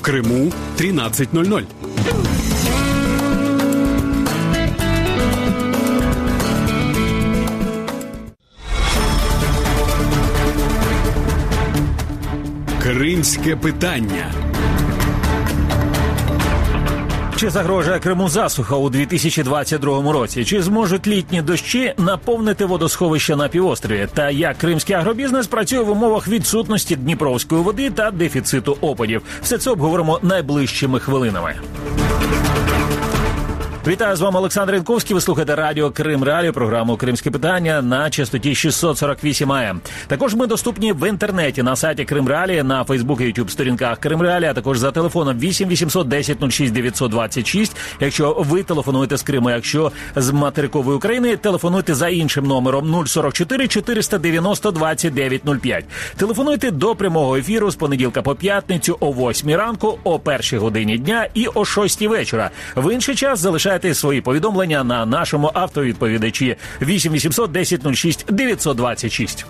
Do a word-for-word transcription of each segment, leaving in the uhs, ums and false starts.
Криму тринадцать ноль ноль. Кримське питання. Чи загрожує Криму засуха у дві тисячі двадцять другому році? Чи зможуть літні дощі наповнити водосховища на півострові? Та як кримський агробізнес працює в умовах відсутності дніпровської води та дефіциту опадів? Все це обговоримо найближчими хвилинами. Вітаю, з вами Олександр Янковський. Ви слухаєте радіо Крим Реалії, програму «Кримське питання» на частоті шістсот сорок вісім ей ем. Також ми доступні в інтернеті на сайті Крим Реалії, на Фейсбук і Ютуб сторінках Крим Реалії, а також за телефоном вісім вісімсот десять нуль шість дев'ятсот двадцять шість. Якщо ви телефонуєте з Криму, якщо з материкової України, телефонуйте за іншим номером нуль сорок чотири чотириста дев'яносто двадцять дев'ять нуль п'ять. Телефонуйте до прямого ефіру з понеділка по п'ятницю о восьмій ранку, о першій годині дня і о шостій вечора. В інший час залишайте свої повідомлення на нашому автовідповідачі вісім вісімсот десять нуль шість дев'ятсот двадцять шість.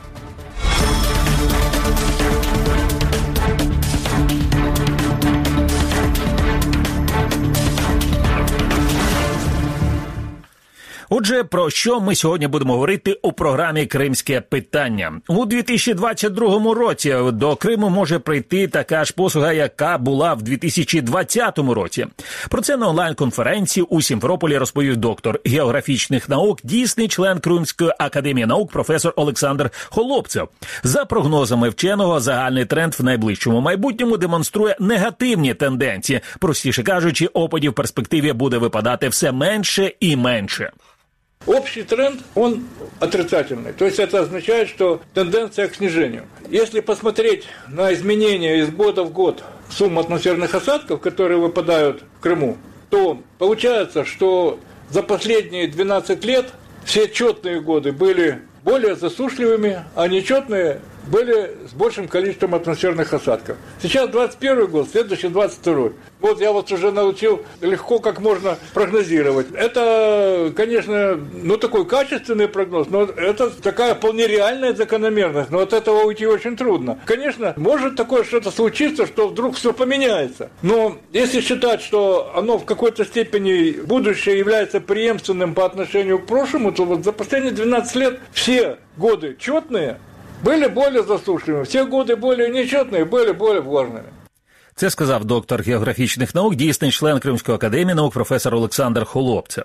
Отже, про що ми сьогодні будемо говорити у програмі «Кримське питання». У дві тисячі двадцять другому році до Криму може прийти така ж послуга, яка була в дві тисячі двадцятому році. Про це на онлайн-конференції у Сімферополі розповів доктор географічних наук, дійсний член Кримської академії наук професор Олександр Холопцев. За прогнозами вченого, загальний тренд в найближчому майбутньому демонструє негативні тенденції. Простіше кажучи, опадів в перспективі буде випадати все менше і менше. Общий тренд, он отрицательный. То есть это означает, что тенденция к снижению. Если посмотреть на изменения из года в год суммы атмосферных осадков, которые выпадают в Крыму, то получается, что за последние двенадцать лет все четные годы были более засушливыми, а нечетные были с большим количеством атмосферных осадков. Сейчас двадцать первый год, следующий двадцать второй. Вот я вот уже научил легко как можно прогнозировать. Это, конечно, ну такой качественный прогноз, но это такая вполне реальная закономерность, но от этого уйти очень трудно. Конечно, может такое что-то случиться, что вдруг все поменяется. Но если считать, что оно в какой-то степени будущее является преемственным по отношению к прошлому, то вот за последние двенадцать лет все годы четные были более засушливыми, все годы более нечетные были более влажными. Це сказав доктор географічних наук, дійсний член Кримської академії наук професор Олександр Холопцев.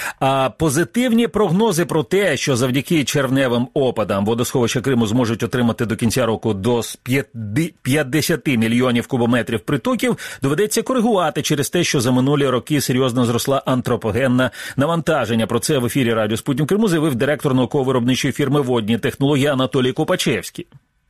А позитивні прогнози про те, що завдяки червневим опадам водосховища Криму зможуть отримати до кінця року до п'ятдесят мільйонів кубометрів притоків, доведеться коригувати через те, що за минулі роки серйозно зросла антропогенна навантаження. Про це в ефірі Радіо Спутник Криму заявив директор науково-виробничої фірми «Водні технології» Анатолій Копачевський.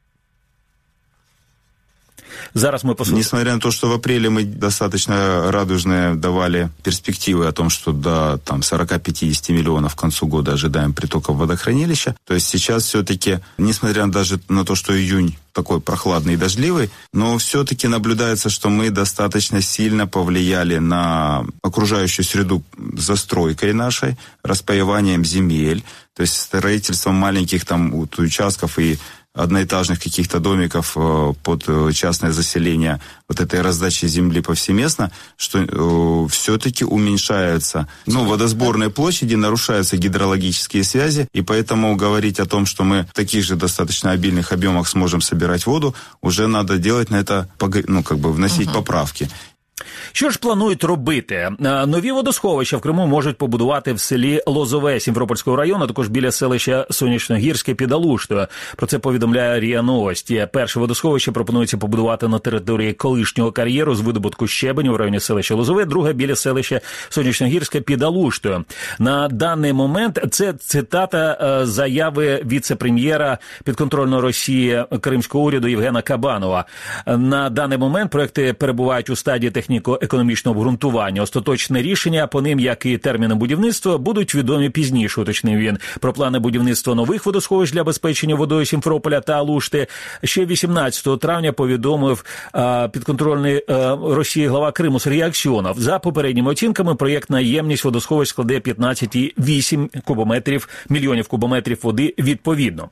Зараз мы послушаем. Несмотря на то, что в апреле мы достаточно радужные давали перспективы о том, что до там, сорок-пятьдесят миллионов к концу года ожидаем притоков водохранилища, то есть сейчас все-таки, несмотря даже на то, что июнь такой прохладный и дождливый, но все-таки наблюдается, что мы достаточно сильно повлияли на окружающую среду застройкой нашей, распаеванием земель, то есть строительством маленьких там участков и одноэтажных каких-то домиков под частное заселение, вот этой раздачи земли повсеместно, что э, все-таки уменьшаются, ну, водосборные площади, нарушаются гидрологические связи, и поэтому говорить о том, что мы в таких же достаточно обильных объемах сможем собирать воду, уже надо делать на это, ну, как бы вносить uh-huh. поправки. Що ж планують робити? Нові водосховища в Криму можуть побудувати в селі Лозове Сімферопольського району, а також біля селища Сонячногірське під Алуштою. Про це повідомляє РІА Новості. Перше водосховище пропонується побудувати на території колишнього кар'єру з видобутку щебеню в районі селища Лозове, друге біля селища Сонячногірське під Алуштою. На даний момент це цитата заяви віце-прем'єра підконтрольної Росії Кримського уряду Євгена Кабанова. На даний момент проекти перебувають у стадії технічної техніко-економічного обґрунтування. Остаточне рішення по ним, як і терміни будівництва, будуть відомі пізніше, уточнив він. Про плани будівництва нових водосховищ для забезпечення водою Сімферополя та Алушти ще вісімнадцятого травня повідомив а, підконтрольний а, Росії глава Криму Сергій Аксьонов. За попередніми оцінками, проєктна ємність водосховищ складе п'ятнадцять цілих вісім кубометрів, мільйонів кубометрів води відповідно.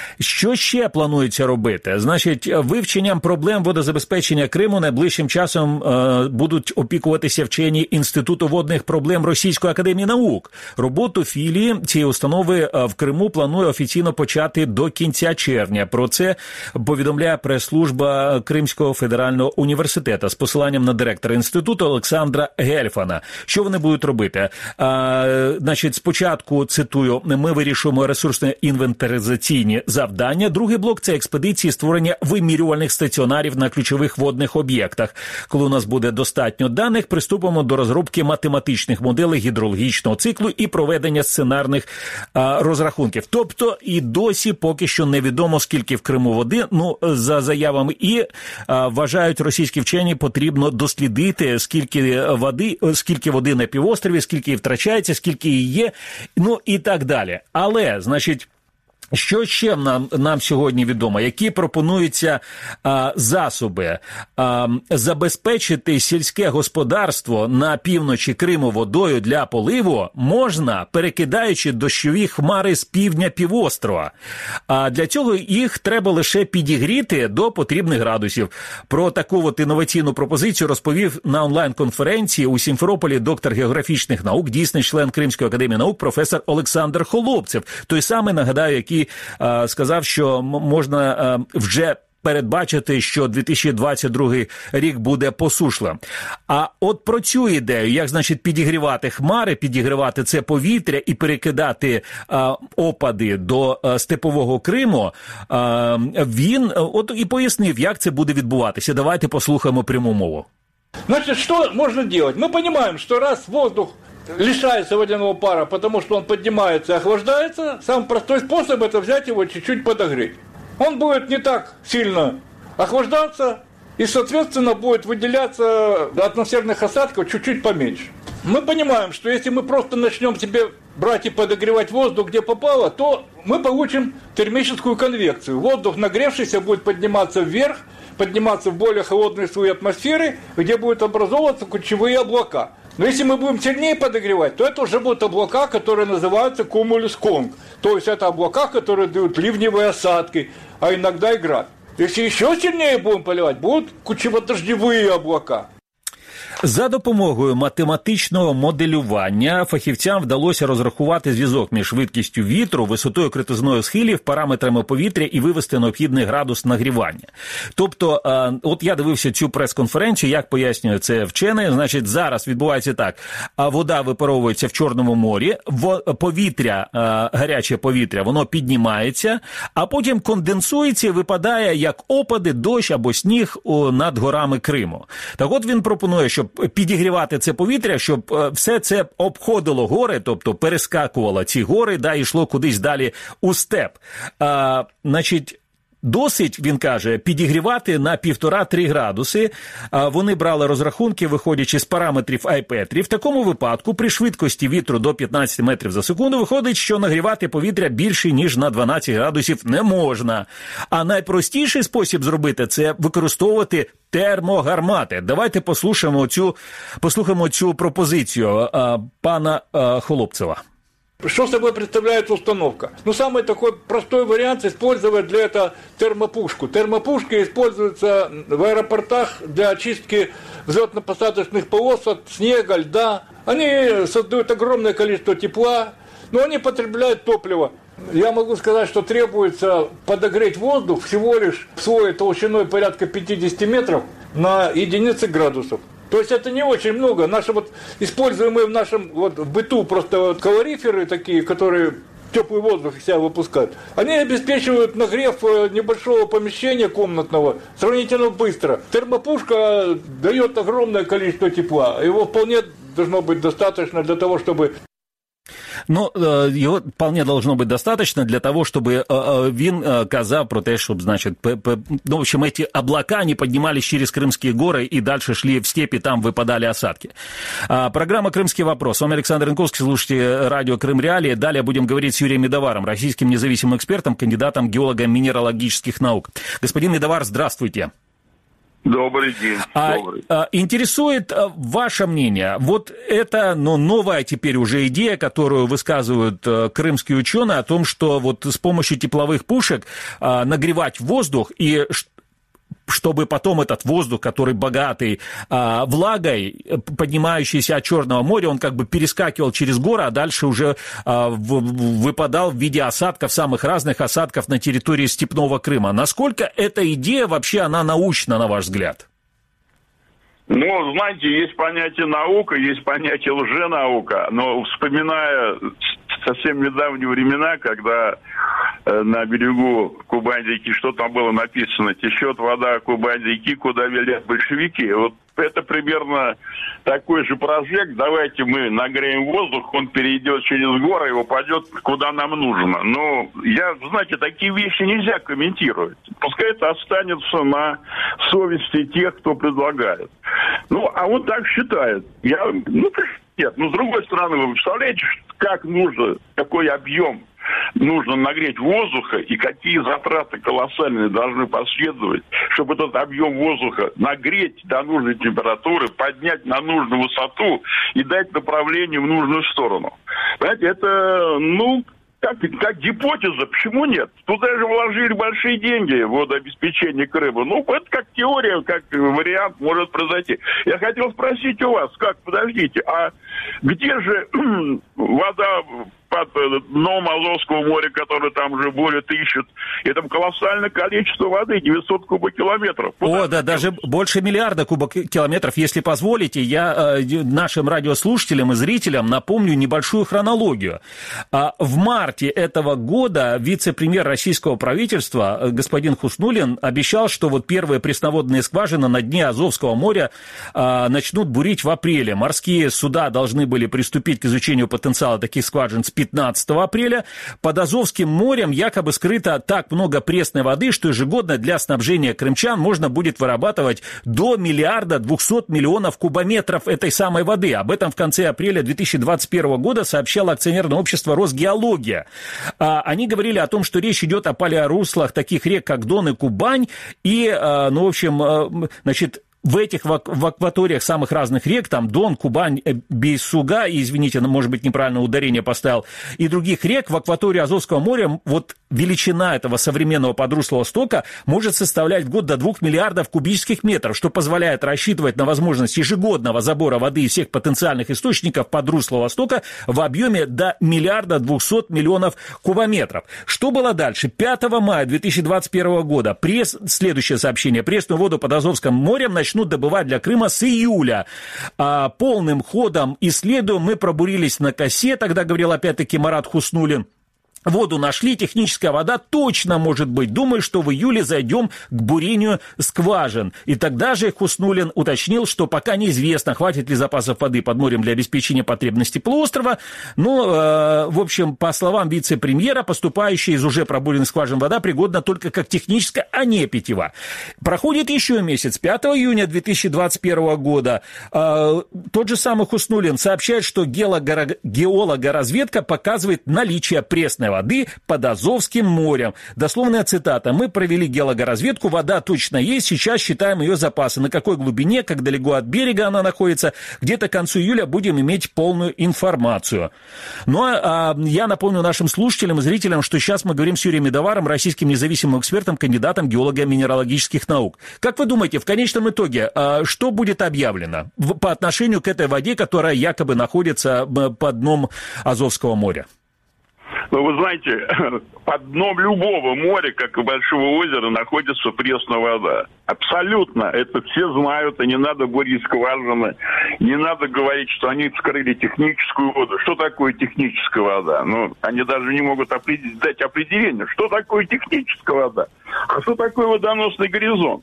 Що ще планується робити? Значить, вивченням проблем водозабезпечення Криму найближчим часом е, будуть опікуватися вчені Інституту водних проблем Російської академії наук. Роботу філії цієї установи в Криму планує офіційно почати до кінця червня. Про це повідомляє прес-служба Кримського федерального університету з посиланням на директора інституту Олександра Гельфана. Що вони будуть робити? А, значить, спочатку, цитую, ми вирішуємо ресурсно-інвентаризаційні завдання. Другий блок – це експедиції створення вимірювальних стаціонарів на ключових водних об'єктах. Коли у нас буде достатньо даних, приступимо до розробки математичних моделей гідрологічного циклу і проведення сценарних а, розрахунків. Тобто і досі поки що невідомо, скільки в Криму води. Ну, за заявами і а, вважають російські вчені, потрібно дослідити, скільки води, скільки води на півострові, скільки втрачається, скільки її є, ну і так далі. Але, значить, що ще нам, нам сьогодні відомо? Які пропонуються а, засоби а, забезпечити сільське господарство на півночі Криму водою для поливу можна, перекидаючи дощові хмари з півдня півострова. А для цього їх треба лише підігріти до потрібних градусів. Про таку от інноваційну пропозицію розповів на онлайн-конференції у Сімферополі доктор географічних наук, дійсний член Кримської академії наук професор Олександр Холопцев. Той самий, нагадаю, який а, сказав, що можна а, вже передбачити, що дві тисячі двадцять другий рік буде посушливим. А от про цю ідею, як, значить, підігрівати хмари, підігрівати це повітря і перекидати а, опади до а, степового Криму, а, він от і пояснив, як це буде відбуватися. Давайте послухаємо пряму мову. Значит, что можно делать? Мы понимаем, что раз воздух лишается водяного пара, потому что он поднимается и охлаждается, самый простой способ – это взять его чуть-чуть подогреть. Он будет не так сильно охлаждаться, и, соответственно, будет выделяться атмосферных осадков чуть-чуть поменьше. Мы понимаем, что если мы просто начнем себе брать и подогревать воздух, где попало, то мы получим термическую конвекцию. Воздух, нагревшийся, будет подниматься вверх, подниматься в более холодные слои атмосферы, где будут образовываться кучевые облака. Но если мы будем сильнее подогревать, то это уже будут облака, которые называются кумулюс-конг. То есть это облака, которые дают ливневые осадки, а иногда и град. Если еще сильнее будем поливать, будут кучево-дождевые облака. За допомогою математичного моделювання фахівцям вдалося розрахувати зв'язок між швидкістю вітру, висотою крутизної схилів, параметрами повітря і вивести необхідний градус нагрівання. Тобто, от я дивився цю прес-конференцію, як пояснює це вчений, значить, зараз відбувається так, вода випаровується в Чорному морі, повітря, гаряче повітря, воно піднімається, а потім конденсується і випадає як опади, дощ або сніг над горами Криму. Так от він пропонує, щоб підігрівати це повітря, щоб все це обходило гори, тобто перескакувало ці гори, да, і йшло кудись далі у степ. А, значить, досить, він каже, підігрівати на півтора-три градуси. А, вони брали розрахунки, виходячи з параметрів айпетрі. В такому випадку, при швидкості вітру до п'ятнадцять метрів за секунду, виходить, що нагрівати повітря більше, ніж на дванадцять градусів не можна. А найпростіший спосіб зробити – це використовувати термогармати. Давайте послухаємо цю, послухаємо цю пропозицію а, пана а, Холопцева. Что собой представляет установка? Ну, самый такой простой вариант использовать для этого термопушку. Термопушки используются в аэропортах для очистки взлетно-посадочных полос от снега, льда. Они создают огромное количество тепла, но они потребляют топливо. Я могу сказать, что требуется подогреть воздух всего лишь в слое толщиной порядка пятьдесят метров на единицы градусов. То есть это не очень много. Наши вот используемые в нашем вот, в быту просто вот калориферы такие, которые теплый воздух из себя выпускают, они обеспечивают нагрев небольшого помещения комнатного сравнительно быстро. Термопушка дает огромное количество тепла. Его вполне должно быть достаточно для того, чтобы... Но э, его вполне должно быть достаточно для того, чтобы э, э, він э, казав про те, щоб, значит, п, п, ну, в общем, эти облака, они поднимались через Крымские горы и дальше шли в степи, там выпадали осадки. А, программа «Крымский вопрос». С вами Александр Янковский, слушайте радио «Крым Реалии». Далее будем говорить с Юрием Медоваром, российским независимым экспертом, кандидатом геолого-минералогических наук. Господин Медовар, здравствуйте. Добрый день. Добрый. А, а, интересует а, ваше мнение. Вот это, ну, новая теперь уже идея, которую высказывают а, крымские ученые о том, что вот с помощью тепловых пушек а, нагревать воздух и чтобы потом этот воздух, который богатый а, влагой, поднимающийся от Черного моря, он как бы перескакивал через горы, а дальше уже а, в, выпадал в виде осадков, самых разных осадков на территории Степного Крыма. Насколько эта идея вообще, она научна, на ваш взгляд? Ну, знаете, есть понятие наука, есть понятие лженаука, но вспоминая совсем недавние времена, когда э, на берегу Кубань-реки, что там было написано, течет вода Кубань-реки, куда велят большевики, вот это примерно такой же прожект. Давайте мы нагреем воздух, он перейдет через горы и упадет куда нам нужно. Но я, знаете, такие вещи нельзя комментировать. Пускай это останется на совести тех, кто предлагает. Ну, а он так считает. Я, ну, нет, но с другой стороны, вы представляете, как нужно, какой объем нужно нагреть воздуха и какие затраты колоссальные должны последовать, чтобы этот объем воздуха нагреть до нужной температуры, поднять на нужную высоту и дать направление в нужную сторону. Понимаете, это, ну, как, как гипотеза, почему нет? Туда же вложили большие деньги в водообеспечение Крыма. Ну, это как теория, как вариант может произойти. Я хотел спросить у вас, как, подождите, а где же вода под дном Азовского моря, которое там уже более тысячи, и там колоссальное количество воды, девятьсот кубокилометров. О, да, даже больше миллиарда кубокилометров. Если позволите, я э, нашим радиослушателям и зрителям напомню небольшую хронологию. А, в марте этого года вице-премьер российского правительства господин Хуснуллин обещал, что вот первые пресноводные скважины на дне Азовского моря а, начнут бурить в апреле. Морские суда должны были приступить к изучению потенциала таких скважин с пятнадцатого апреля. Под Азовским морем якобы скрыто так много пресной воды, что ежегодно для снабжения крымчан можно будет вырабатывать до миллиарда двухсот миллионов кубометров этой самой воды. Об этом в конце апреля две тысячи двадцать первого года сообщало акционерное общество «Росгеология». Они говорили о том, что речь идет о палеоруслах таких рек, как Дон и Кубань, и, ну, в общем, значит, в этих в акваториях самых разных рек, там Дон, Кубань, Бейсуга, и, извините, может быть, неправильное ударение поставил, и других рек в акватории Азовского моря, вот величина этого современного подруслого стока может составлять в год до двух миллиардов кубических метров, что позволяет рассчитывать на возможность ежегодного забора воды из всех потенциальных источников подруслого стока в объеме до миллиарда двухсот миллионов кубометров. Что было дальше? пятого мая две тысячи двадцать первого года пресс... следующее сообщение. Пресную воду под Азовским морем начнут добывать для Крыма с июля. А, полным ходом исследуем. Мы пробурились на косе, тогда говорил опять-таки Марат Хуснуллин. Воду нашли, техническая вода точно может быть. Думаю, что в июле зайдем к бурению скважин. И тогда же Хуснуллин уточнил, что пока неизвестно, хватит ли запасов воды под морем для обеспечения потребностей полуострова. Но, э, в общем, по словам вице-премьера, поступающая из уже пробуренных скважин вода пригодна только как техническая, а не питьевая. Проходит еще месяц. пятого июня две тысячи двадцать первого года э, тот же самый Хуснуллин сообщает, что геологоразведка показывает наличие пресной воды под Азовским морем. Дословная цитата. Мы провели геологоразведку, вода точно есть, сейчас считаем ее запасы. На какой глубине, как далеко от берега она находится, где-то к концу июля будем иметь полную информацию. Ну, а, а я напомню нашим слушателям и зрителям, что сейчас мы говорим с Юрием Медоваром, российским независимым экспертом, кандидатом геолого-минералогических наук. Как вы думаете, в конечном итоге, а, что будет объявлено в, по отношению к этой воде, которая якобы находится под дном Азовского моря? Ну, вы знаете, под дном любого моря, как и большого озера, находится пресная вода. Абсолютно. Это все знают, и не надо бурить скважины, не надо говорить, что они вскрыли техническую воду. Что такое техническая вода? Ну, они даже не могут определить, дать определение, что такое техническая вода. А что такое водоносный горизонт?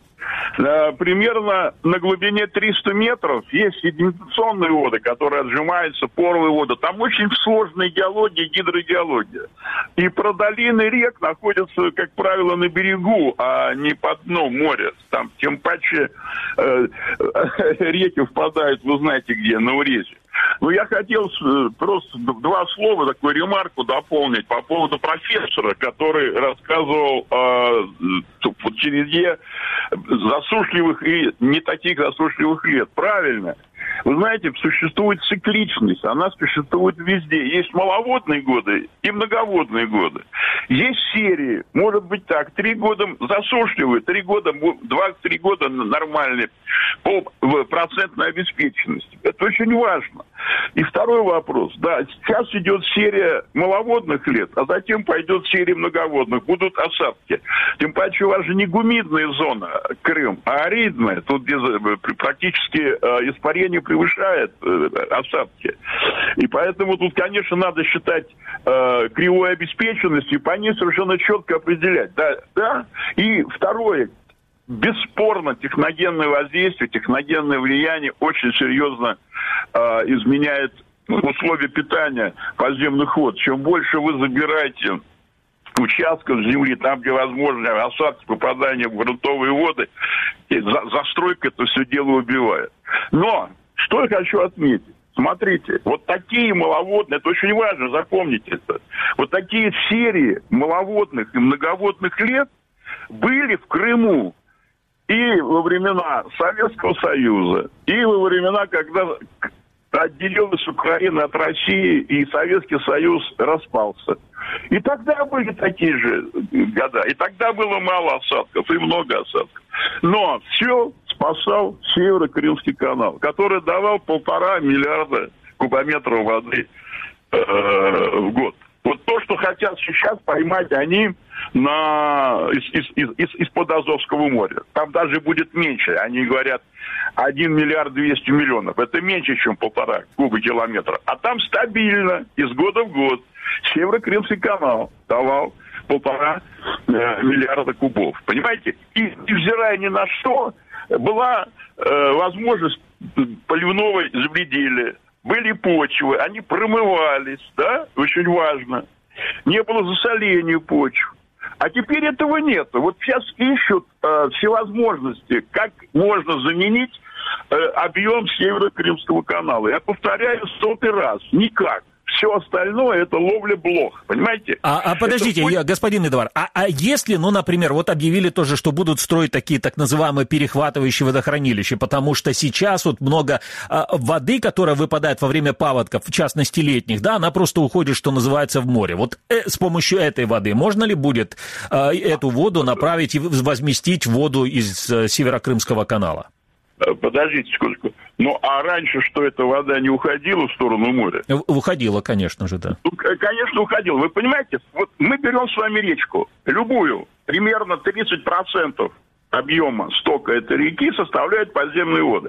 Примерно на глубине триста метров есть седиментационные воды, которые отжимаются, поровые воды. Там очень сложная геология, гидрогеология. И продолины рек находятся, как правило, на берегу, а не под дном моря. Там тем паче э, реки впадают, вы знаете где, на Урезе. Ну, я хотел просто два слова, такую ремарку дополнить по поводу профессора, который рассказывал о череде засушливых и не таких засушливых лет. Правильно. Вы знаете, существует цикличность, она существует везде. Есть маловодные годы и многоводные годы. Есть серии, может быть так, три года засушливые, три года, два-три года нормальные по процентной обеспеченности. Это очень важно. И второй вопрос. Да, сейчас идет серия маловодных лет, а затем пойдет серия многоводных. Будут осадки. Тем паче у вас же не гумидная зона Крым, а аридная. Тут без, практически э, испарение превышает э, осадки. И поэтому тут, конечно, надо считать э, кривую обеспеченность и по ней совершенно четко определять. Да, да. И второе. Бесспорно, техногенное воздействие, техногенное влияние очень серьезно э, изменяет условия питания подземных вод. Чем больше вы забираете участков земли, там, где возможны осадки, попадания в грунтовые воды, за, застройка это все дело убивает. Но, что я хочу отметить. Смотрите, вот такие маловодные, это очень важно, запомните это, вот такие серии маловодных и многоводных лет были в Крыму и во времена Советского Союза, и во времена, когда отделилась Украина от России, и Советский Союз распался. И тогда были такие же года. И тогда было мало осадков, и много осадков. Но все спасал Северо-Крымский канал, который давал полтора миллиарда кубометров воды э, в год. Вот то, что хотят сейчас поймать они на, из, из, из, из, из-под Азовского моря. Там даже будет меньше. Они говорят один миллиард двести миллионов. Это меньше, чем полтора кубокилометра. А там стабильно, из года в год. Северо-Крымский канал давал полтора э, миллиарда кубов. Понимаете? И, невзирая ни на что, была э, возможность поливного земледелия. Были почвы, они промывались, да, очень важно. Не было засоления почв. А теперь этого нет. Вот сейчас ищут э, всевозможности, как можно заменить э, объем Северо-Крымского канала. Я повторяю сотый раз. Никак. Все остальное это ловля блох, понимаете? А, а подождите, это... я, господин Эдуард, а, а если, ну, например, вот объявили тоже, что будут строить такие так называемые перехватывающие водохранилища, потому что сейчас вот много а, воды, которая выпадает во время паводков, в частности летних, да, она просто уходит, что называется, в море. Вот э, с помощью этой воды можно ли будет э, эту воду направить и возместить воду из э, Северо-Крымского канала? Подождите секундочку. Ну, а раньше что, эта вода не уходила в сторону моря? Уходила, конечно же, да. Ну, конечно, уходила. Вы понимаете, вот мы берем с вами речку, любую, примерно тридцать процентов объема стока этой реки составляют подземные воды.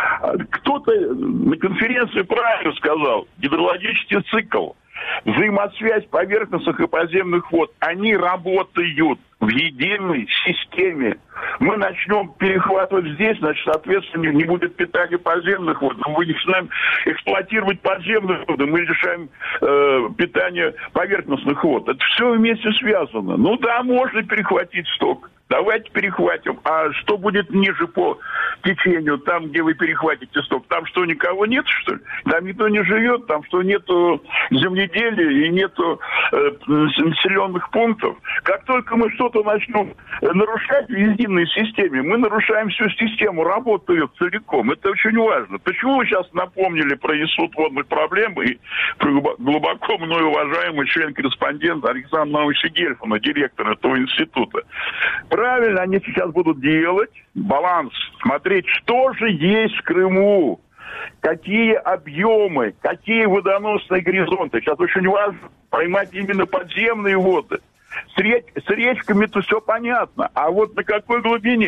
Кто-то на конференции правильно сказал, гидрологический цикл, взаимосвязь поверхностных и подземных вод, они работают в единой системе. Мы начнем перехватывать здесь, значит, соответственно, не будет питания подземных вод. Мы начинаем эксплуатировать подземные воды, мы лишаем э, питания поверхностных вод. Это все вместе связано. Ну да, можно перехватить сток. Давайте перехватим. А что будет ниже по течению, там, где вы перехватите сток? Там что, никого нет, что ли? Там никто не живет, там что, нету земледелия и нету э, населенных пунктов. Как только мы что-то начнем нарушать в единой системе, мы нарушаем всю систему, работу целиком. Это очень важно. Почему вы сейчас напомнили про институт водных проблем и глубоко мной уважаемый член-корреспондент Александр Наумович Гельфман, директор этого института? Правильно, они сейчас будут делать баланс, смотреть, что же есть в Крыму, какие объемы, какие водоносные горизонты. Сейчас очень важно поймать именно подземные воды. С, реч- с речками-то все понятно, а вот на какой глубине?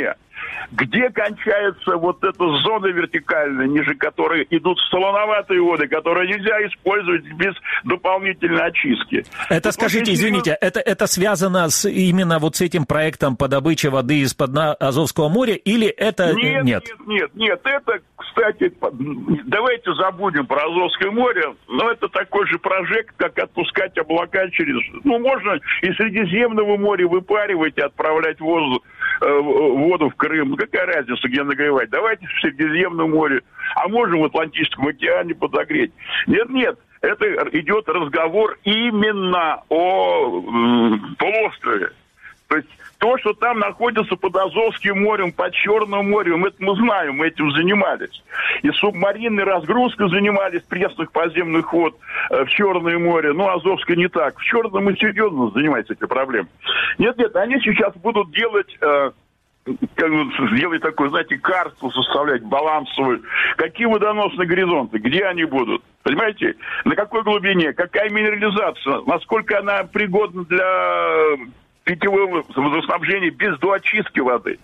Где кончается вот эта зона вертикальная, ниже которой идут солоноватые воды, которые нельзя использовать без дополнительной очистки? Это, вот скажите, извините, это, это связано с, именно вот с этим проектом по добыче воды из-под Азовского моря, или это нет? Нет, нет, нет, нет. Это, кстати, давайте забудем про Азовское море, но это такой же прожект, как отпускать облака через... Ну, можно из Средиземного моря выпаривать и отправлять воздух, воду в Крым. Ну, какая разница, где нагревать? Давайте в Средиземном море, а можем в Атлантическом океане подогреть. Нет, нет, это идет разговор именно о э, полуострове. То есть то, что там находится под Азовским морем, под Черным морем, это мы знаем, мы этим занимались. И субмаринной разгрузкой занимались пресных подземных вод э, в Черное море. Ну, Азовское не так. В Черном мы серьезно занимаемся этой проблемой. Нет, нет, они сейчас будут делать... Э, сделать такой, знаете, карту составлять балансовую. Какие водоносные горизонты, где они будут? Понимаете? На какой глубине? Какая минерализация? Насколько она пригодна для питьевого водоснабжения без доочистки воды?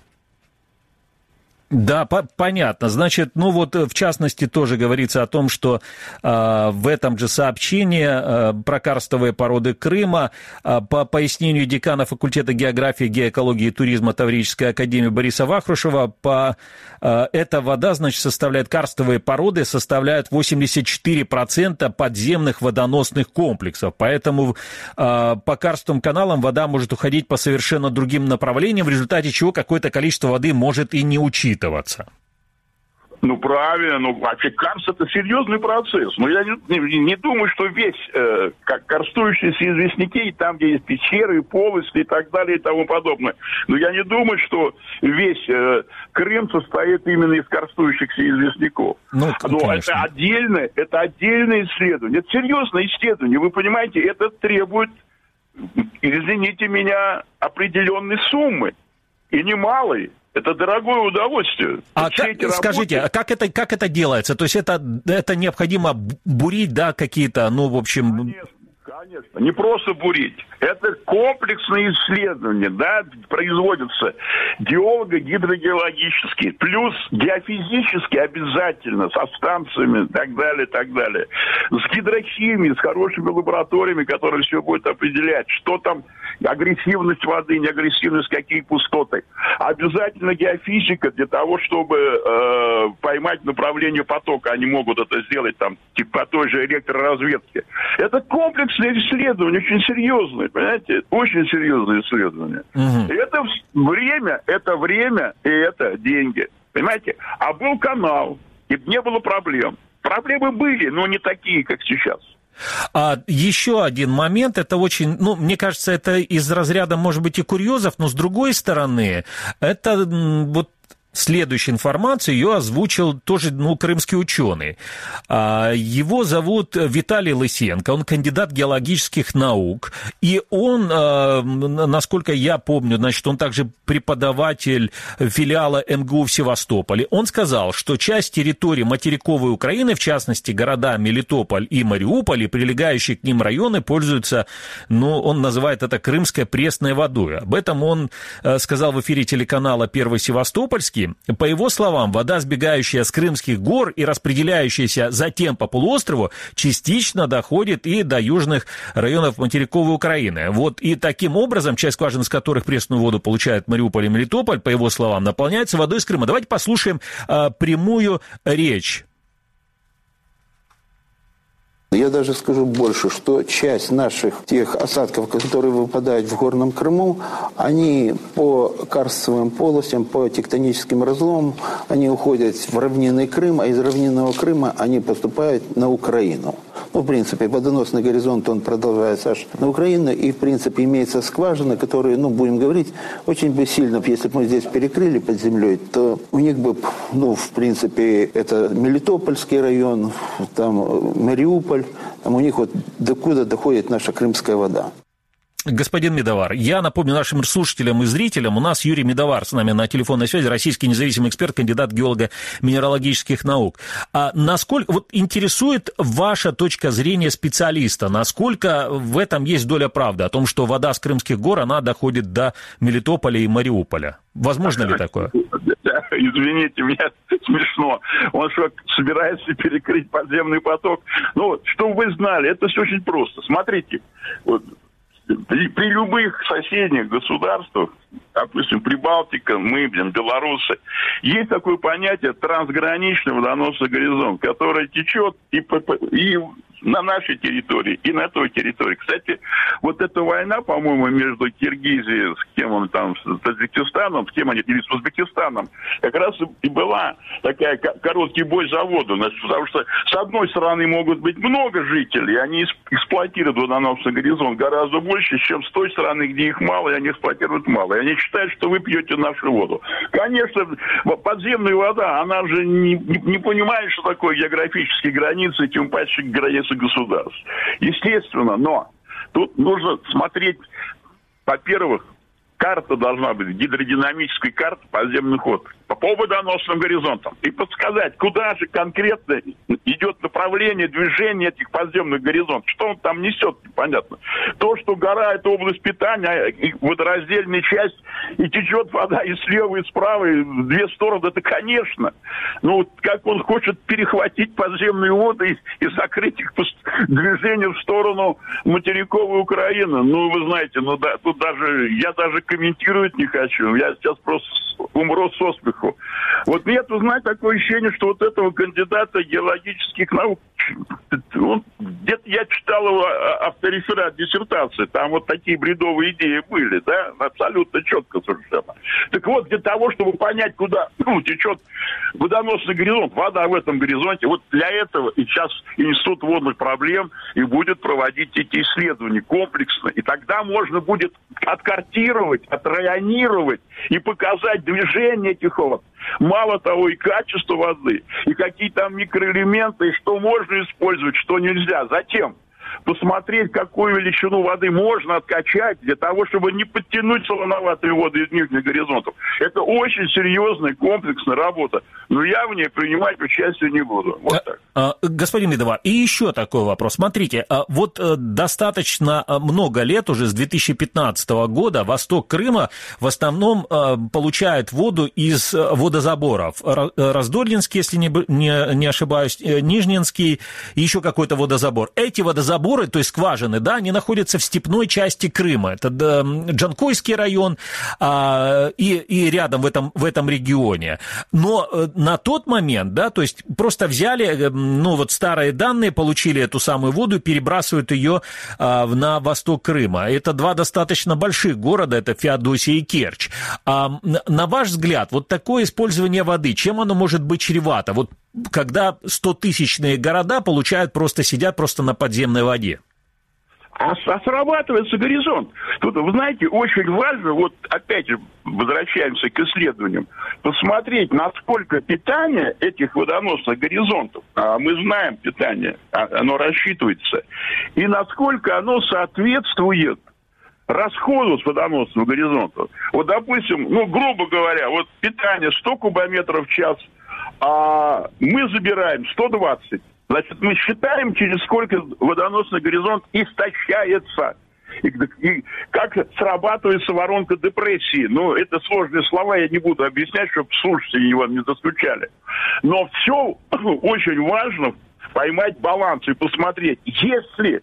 Да, по- понятно. Значит, ну вот в частности тоже говорится о том, что э, в этом же сообщении э, про карстовые породы Крыма э, по пояснению декана факультета географии, геоэкологии и туризма Таврической академии Бориса Вахрушева, по, э, эта вода, значит, составляет карстовые породы, составляют восемьдесят четыре процента подземных водоносных комплексов. Поэтому э, по карстовым каналам вода может уходить по совершенно другим направлениям, в результате чего какое-то количество воды может и не учитываться. Ну, правильно, ну, вообще карст – это серьезный процесс. Но я не, не, не думаю, что весь, э, как карстующиеся известняки, там, где есть пещеры, полости и так далее и тому подобное. Но я не думаю, что весь э, Крым состоит именно из карстующихся известняков. Ну, Но это отдельное, это отдельное исследование. Это серьезное исследование. Вы понимаете, это требует, извините меня, определенной суммы. И немалой. Это дорогое удовольствие. А как, скажите, а как это, как это делается? То есть это, это необходимо бурить, да, какие-то, ну, в общем... Конечно, конечно. Не просто бурить. Это комплексные исследования, да, производятся геолого-гидрогеологические, плюс геофизически обязательно, со станциями и так далее, и так далее. С гидрохимией, с хорошими лабораториями, которые все будут определять, что там, агрессивность воды, неагрессивность, какие пустоты. Обязательно геофизика для того, чтобы э, поймать направление потока. Они могут это сделать там, типа по той же электроразведке. Это комплексное исследование, очень серьезное, понимаете? Очень серьезное исследование. Угу. Это время, это время и это деньги. Понимаете? А был канал, и не было проблем. Проблемы были, но не такие, как сейчас. А еще один момент, это очень, ну, мне кажется, это из разряда, может быть, и курьезов, но с другой стороны, это вот следующую информацию ее озвучил тоже, ну, крымский ученый. Его зовут Виталий Лысенко, он кандидат геологических наук, и он, насколько я помню, значит, он также преподаватель филиала эм гэ у в Севастополе. Он сказал, что часть территории материковой Украины, в частности, города Мелитополь и Мариуполь, и прилегающие к ним районы пользуются, ну, он называет это крымской пресной водой. Об этом он сказал в эфире телеканала «Первый Севастопольский». По его словам, вода, сбегающая с крымских гор и распределяющаяся затем по полуострову, частично доходит и до южных районов материковой Украины. Вот и таким образом, часть скважин, из которых пресную воду получают Мариуполь и Мелитополь, по его словам, наполняется водой из Крыма. Давайте послушаем а, прямую речь. Я даже скажу больше, что часть наших тех осадков, которые выпадают в Горном Крыму, они по карстовым полостям, по тектоническим разломам, они уходят в равнинный Крым, а из равнинного Крыма они поступают на Украину. Ну, в принципе, водоносный горизонт, он продолжается аж на Украину, и, в принципе, имеется скважина, которые, ну, будем говорить, очень бы сильно, если бы мы здесь перекрыли под землей, то у них бы, ну, в принципе, это Мелитопольский район, там Мариуполь, там у них вот докуда доходит наша крымская вода. Господин Медовар, я напомню нашим слушателям и зрителям, у нас Юрий Медовар с нами на телефонной связи, российский независимый эксперт, кандидат геолого-минералогических наук. А насколько, вот интересует ваша точка зрения специалиста, насколько в этом есть доля правды, о том, что вода с Крымских гор, она доходит до Мелитополя и Мариуполя? Возможно ли такое? Извините, меня смешно. Он что, собирается перекрыть подземный поток? Ну, чтобы вы знали, это все очень просто. Смотрите, вот, при, при любых соседних государствах, допустим, Прибалтика, мы, блин, белорусы, есть такое понятие трансграничный водоносный горизонт, который течет и, и на нашей территории, и на той территории. Кстати, вот эта война, по-моему, между Киргизией, с кем он там, с Таджикистаном, с кем они, или с Узбекистаном, как раз и была такая короткий бой за воду. Значит, потому что с одной стороны могут быть много жителей, и они эксплуатируют водоносный горизонт гораздо больше, чем с той стороны, где их мало, и они эксплуатируют мало. И они считают, что вы пьете нашу воду. Конечно, подземная вода, она же не, не, не понимает, что такое географические границы, тем паче границы государств. Естественно, но тут нужно смотреть, во-первых, карта должна быть, гидродинамическая карта подземных вод по водоносным горизонтам. И подсказать, куда же конкретно идет направление движения этих подземных горизонтов. Что он там несет, непонятно. То, что гора – это область питания, и водораздельная часть, и течет вода и слева, и справа, и в две стороны, это, конечно. Но вот как он хочет перехватить подземные воды и, и закрыть их движение в сторону материковой Украины. Ну, вы знаете, ну да, тут даже, я даже комментировать не хочу. Я сейчас просто умру со смеху. Вот нет, вы знаете, такое ощущение, что вот этого кандидата геологических наук, он, где-то я читал его автореферат диссертации, там вот такие бредовые идеи были, да, абсолютно четко совершенно. Так вот, для того, чтобы понять, куда ну, течет водоносный горизонт, вода в этом горизонте, вот для этого и сейчас Институт водных проблем и будет проводить эти исследования комплексно, и тогда можно будет откартировать, отрайонировать и показать движение этих вод. Мало того, и качество воды, и какие там микроэлементы, и что можно использовать, что нельзя. Затем посмотреть, какую величину воды можно откачать для того, чтобы не подтянуть солоноватые воды из нижних горизонтов. Это очень серьезная, комплексная работа. Но я в ней принимать участие не буду. Вот так. А, господин Медовар, и еще такой вопрос. Смотрите, вот достаточно много лет, уже с две тысячи пятнадцатого года, восток Крыма в основном получает воду из водозаборов. Раздольнинский, если не, не, не ошибаюсь, Нижнинский и еще какой-то водозабор. Эти водозаборы, то есть скважины, да, они находятся в степной части Крыма. Это да, Джанкойский район а, и, и рядом в этом, в этом регионе. Но на тот момент, да, то есть просто взяли, ну вот старые данные, получили эту самую воду, перебрасывают ее а, на восток Крыма. Это два достаточно больших города, это Феодосия и Керчь. А, на ваш взгляд, вот такое использование воды, чем оно может быть чревато? Вот когда стотысячные города получают, просто сидят просто на подземной воде. А, а срабатывается горизонт. Тут, вы знаете, очень важно, вот опять же возвращаемся к исследованиям, посмотреть, насколько питание этих водоносных горизонтов, а мы знаем питание, оно рассчитывается, и насколько оно соответствует расходу с водоносного горизонта. Вот, допустим, ну, грубо говоря, вот питание сто кубометров в час, а мы забираем сто двадцать. Значит, мы считаем, через сколько водоносный горизонт истощается. И, и как срабатывается воронка депрессии. Ну, это сложные слова, я не буду объяснять, чтобы слушатели его не заскучали. Но все очень важно поймать баланс и посмотреть, если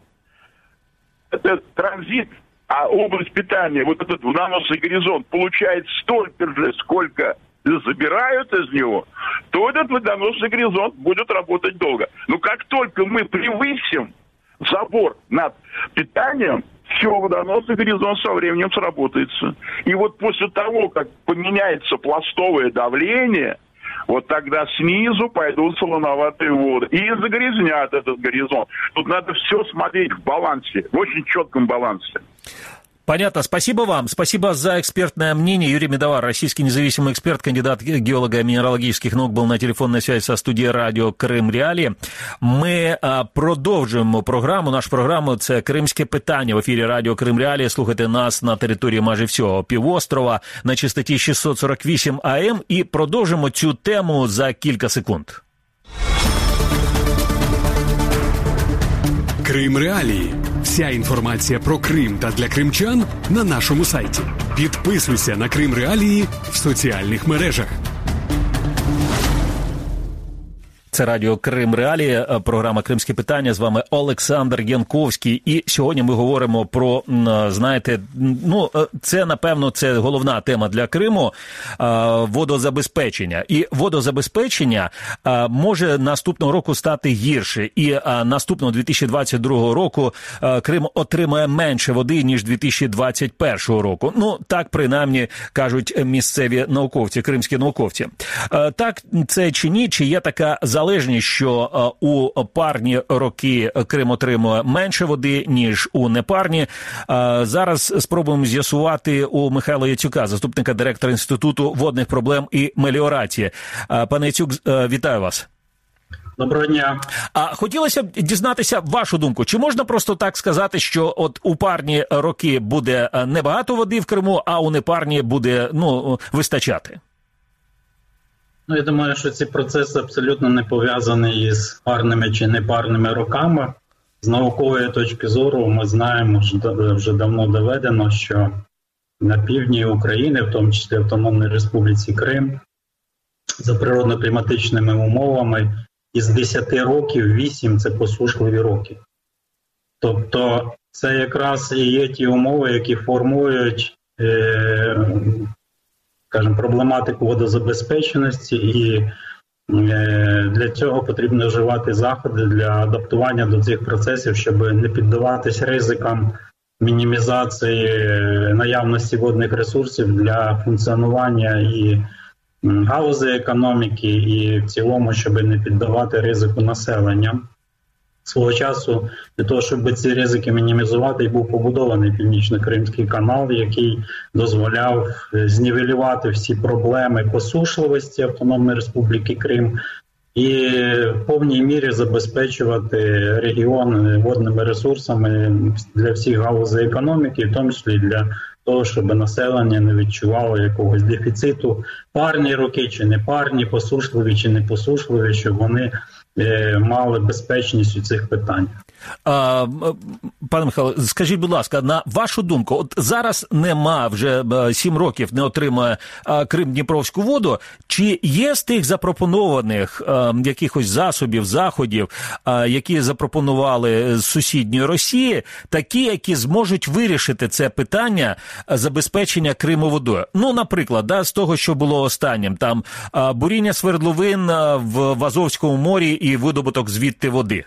этот транзит, а область питания, вот этот водоносный горизонт получает столько же, сколько забирают из него, то этот водоносный горизонт будет работать долго. Но как только мы превысим забор над питанием, все, водоносный горизонт со временем сработается. И вот после того, как поменяется пластовое давление, вот тогда снизу пойдут солоноватые воды и загрязнят этот горизонт. Тут надо все смотреть в балансе, в очень четком балансе. Понятно. Спасибо вам. Спасибо за экспертное мнение. Юрий Медовар, российский независимый эксперт, кандидат геолого-минералогических наук, был на телефонной связи со студією Радіо Крим Реалії. Ми а, продовжуємо програму. Нашу програму – це «Кримське питання» в ефірі Радіо Крим Реалії. Слухайте нас на території майже всього півострова на частоті шістсот сорок вісім ей ем і продовжимо цю тему за кілька секунд. Крим Реалії. Вся інформація про Крим та для кримчан на нашому сайті. Підписуйся на Крим Реалії в соціальних мережах. Це Радіо Крим Реалії, програма «Кримське питання». З вами Олександр Янковський. І сьогодні ми говоримо про, знаєте, ну, це, напевно, це головна тема для Криму – водозабезпечення. І водозабезпечення може наступного року стати гірше. І наступного дві тисячі двадцять другого року Крим отримає менше води, ніж дві тисячі двадцять першого року. Ну, так, принаймні, кажуть місцеві науковці, кримські науковці. Так це чи ні, чи є така залежність, що у парні роки Крим отримує менше води, ніж у непарні. Зараз спробуємо з'ясувати у Михайла Яцюка, заступника директора Інституту водних проблем і меліорації. Пане Яцюк, вітаю вас. Доброго дня. А хотілося б дізнатися вашу думку. Чи можна просто так сказати, що от у парні роки буде небагато води в Криму, а у непарні буде, ну, вистачати? Ну, я думаю, що ці процеси абсолютно не пов'язані із парними чи непарними роками. З наукової точки зору ми знаємо, вже давно доведено, що на півдні України, в тому числі Автономній Республіці Крим, за природно-кліматичними умовами, із десяти років вісім – це посушливі роки. Тобто це якраз і є ті умови, які формують е- скажімо, проблематику водозабезпеченості, і е, для цього потрібно вживати заходи для адаптування до цих процесів, щоб не піддаватись ризикам мінімізації наявності водних ресурсів для функціонування і галузі економіки, і в цілому, щоб не піддавати ризику населення. Свого часу для того, щоб ці ризики мінімізувати, і був побудований Північно-Кримський канал, який дозволяв знівелювати всі проблеми посушливості Автономної Республіки Крим і в повній мірі забезпечувати регіон водними ресурсами для всіх галузей економіки, в тому числі для того, щоб населення не відчувало якогось дефіциту. Парні роки чи не парні, посушливі чи не посушливі, щоб вони мали безпечність у цих питаннях. А, пане Михайло, скажіть, будь ласка, на вашу думку, от зараз нема, вже сім років не отримує Крим Дніпровську воду, чи є з тих запропонованих а, якихось засобів, заходів, а, які запропонували з сусідньої Росії, такі, які зможуть вирішити це питання забезпечення Криму водою? Ну, наприклад, да, з того, що було останнім, там а, буріння свердловин в, в Азовському морі і видобуток звідти води.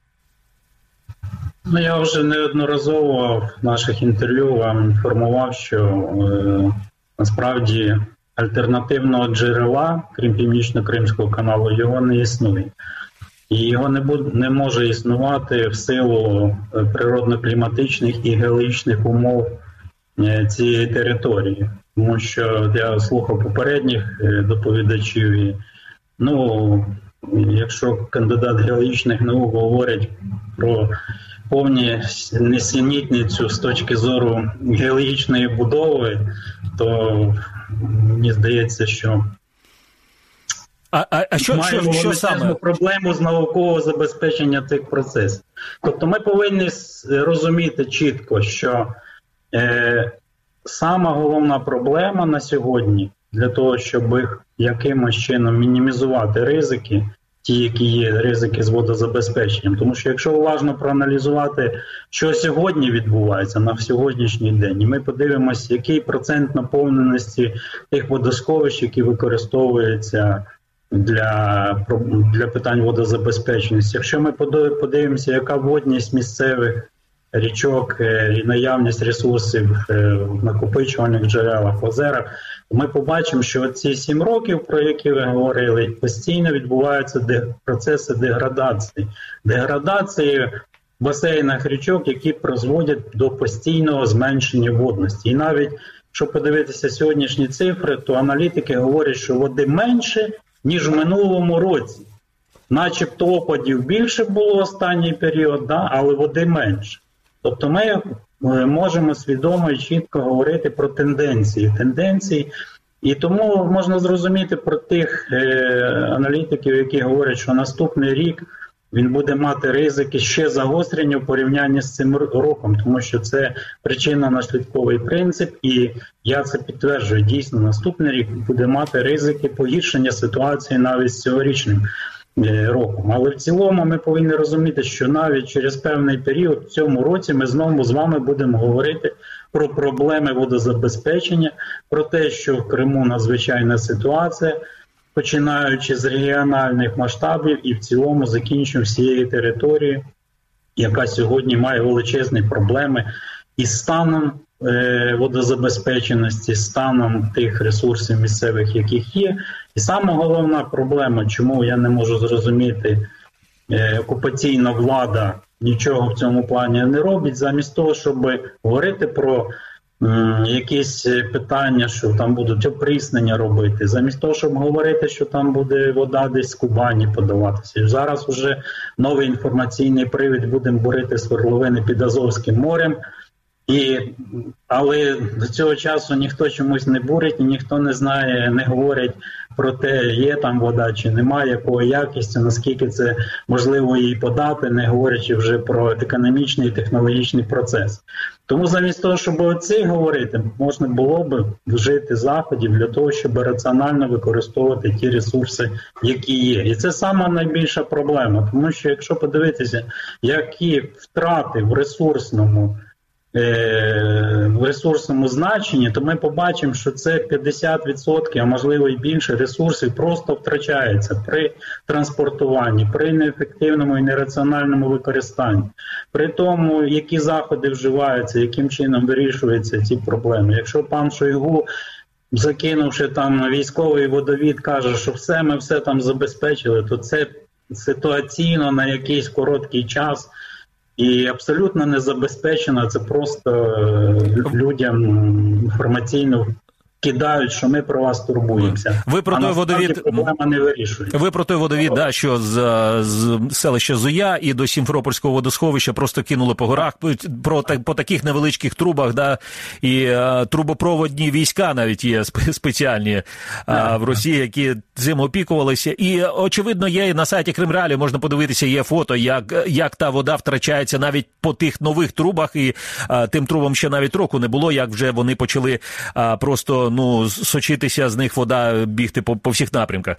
Ну, я вже неодноразово в наших інтерв'ю вам інформував, що е, насправді альтернативного джерела, крім Північно-Кримського каналу, його не існує. І його не, буде, не може існувати в силу природно-кліматичних і геологічних умов е, цієї території. Тому що я слухав попередніх е, доповідачів і, ну, якщо кандидат геологічних наук говорить про повні несенітницю з точки зору геологічної будови, то мені здається, що а, а, а що, маємо що, що саме? проблему з наукового забезпечення цих процесів. Тобто ми повинні розуміти чітко, що е, сама головна проблема на сьогодні для того, щоб їх якимось чином мінімізувати ризики, ті, які є ризики з водозабезпеченням. Тому що якщо уважно проаналізувати, що сьогодні відбувається на сьогоднішній день, і ми подивимося, який процент наповненості тих водосховищ, які використовуються для, для питань водозабезпеченості. Якщо ми подивимося, яка водність місцевих річок і наявність ресурсів в накопичувальних джерелах, озерах, ми побачимо, що ці сім років, про які ви говорили, постійно відбуваються процеси деградації. Деградації басейнах річок, які призводять до постійного зменшення водності. І навіть, якщо подивитися сьогоднішні цифри, то аналітики говорять, що води менше, ніж в минулому році. Начебто опадів більше було останній період, да, але води менше. Тобто ми можемо свідомо і чітко говорити про тенденції. Тенденції. І тому можна зрозуміти про тих е, аналітиків, які говорять, що наступний рік він буде мати ризики ще загострення в порівнянні з цим роком, тому що це причинно-наслідковий принцип, і я це підтверджую. Дійсно, наступний рік буде мати ризики погіршення ситуації навіть з цьогорічним роком. Але в цілому ми повинні розуміти, що навіть через певний період в цьому році ми знову з вами будемо говорити про проблеми водозабезпечення, про те, що в Криму надзвичайна ситуація, починаючи з регіональних масштабів і в цілому закінчуємо всією територією, яка сьогодні має величезні проблеми із станом е, водозабезпеченості, станом тих ресурсів місцевих, яких є. І саме головна проблема, чому я не можу зрозуміти, е, окупаційна влада нічого в цьому плані не робить, замість того, щоб говорити про якісь питання, що там будуть опріснення робити, замість того, щоб говорити, що там буде вода десь з Кубані подаватися. Зараз вже новий інформаційний привід, будемо бурити свердловини під Азовським морем, і, але до цього часу ніхто чомусь не бурить, і ніхто не знає, не говорить про те, є там вода чи немає, якої якості, наскільки це можливо її подати, не говорячи вже про економічний і технологічний процес. Тому замість того, щоб оці говорити, можна було б вжити заходів для того, щоб раціонально використовувати ті ресурси, які є. І це сама найбільша проблема, тому що якщо подивитися, які втрати в ресурсному в ресурсному значенні, то ми побачимо, що це п'ятдесят відсотків, а можливо і більше ресурсів просто втрачається при транспортуванні, при неефективному і нераціональному використанні, при тому, які заходи вживаються, яким чином вирішуються ці проблеми. Якщо пан Шойгу, закинувши там військовий водовід, каже, що все, ми все там забезпечили, то це ситуаційно на якийсь короткий час і абсолютно не забезпечено, це просто людям інформаційно кидають, що ми про вас турбуємося. Ви про а той водовід проблема не вирішується. Ви про той водовід, да, що з, з селища Зуя і до Сімферопольського водосховища просто кинули по горах, про по таких невеличких трубах, да, і а, трубопроводні війська навіть є спеціальні а, в Росії, які цим опікувалися. І очевидно, є на сайті Кримреалії, можна подивитися, є фото, як, як та вода втрачається навіть по тих нових трубах, і а, тим трубам ще навіть року не було, як вже вони почали а, просто ну, сочитися з них вода, бігти по, по всіх напрямках.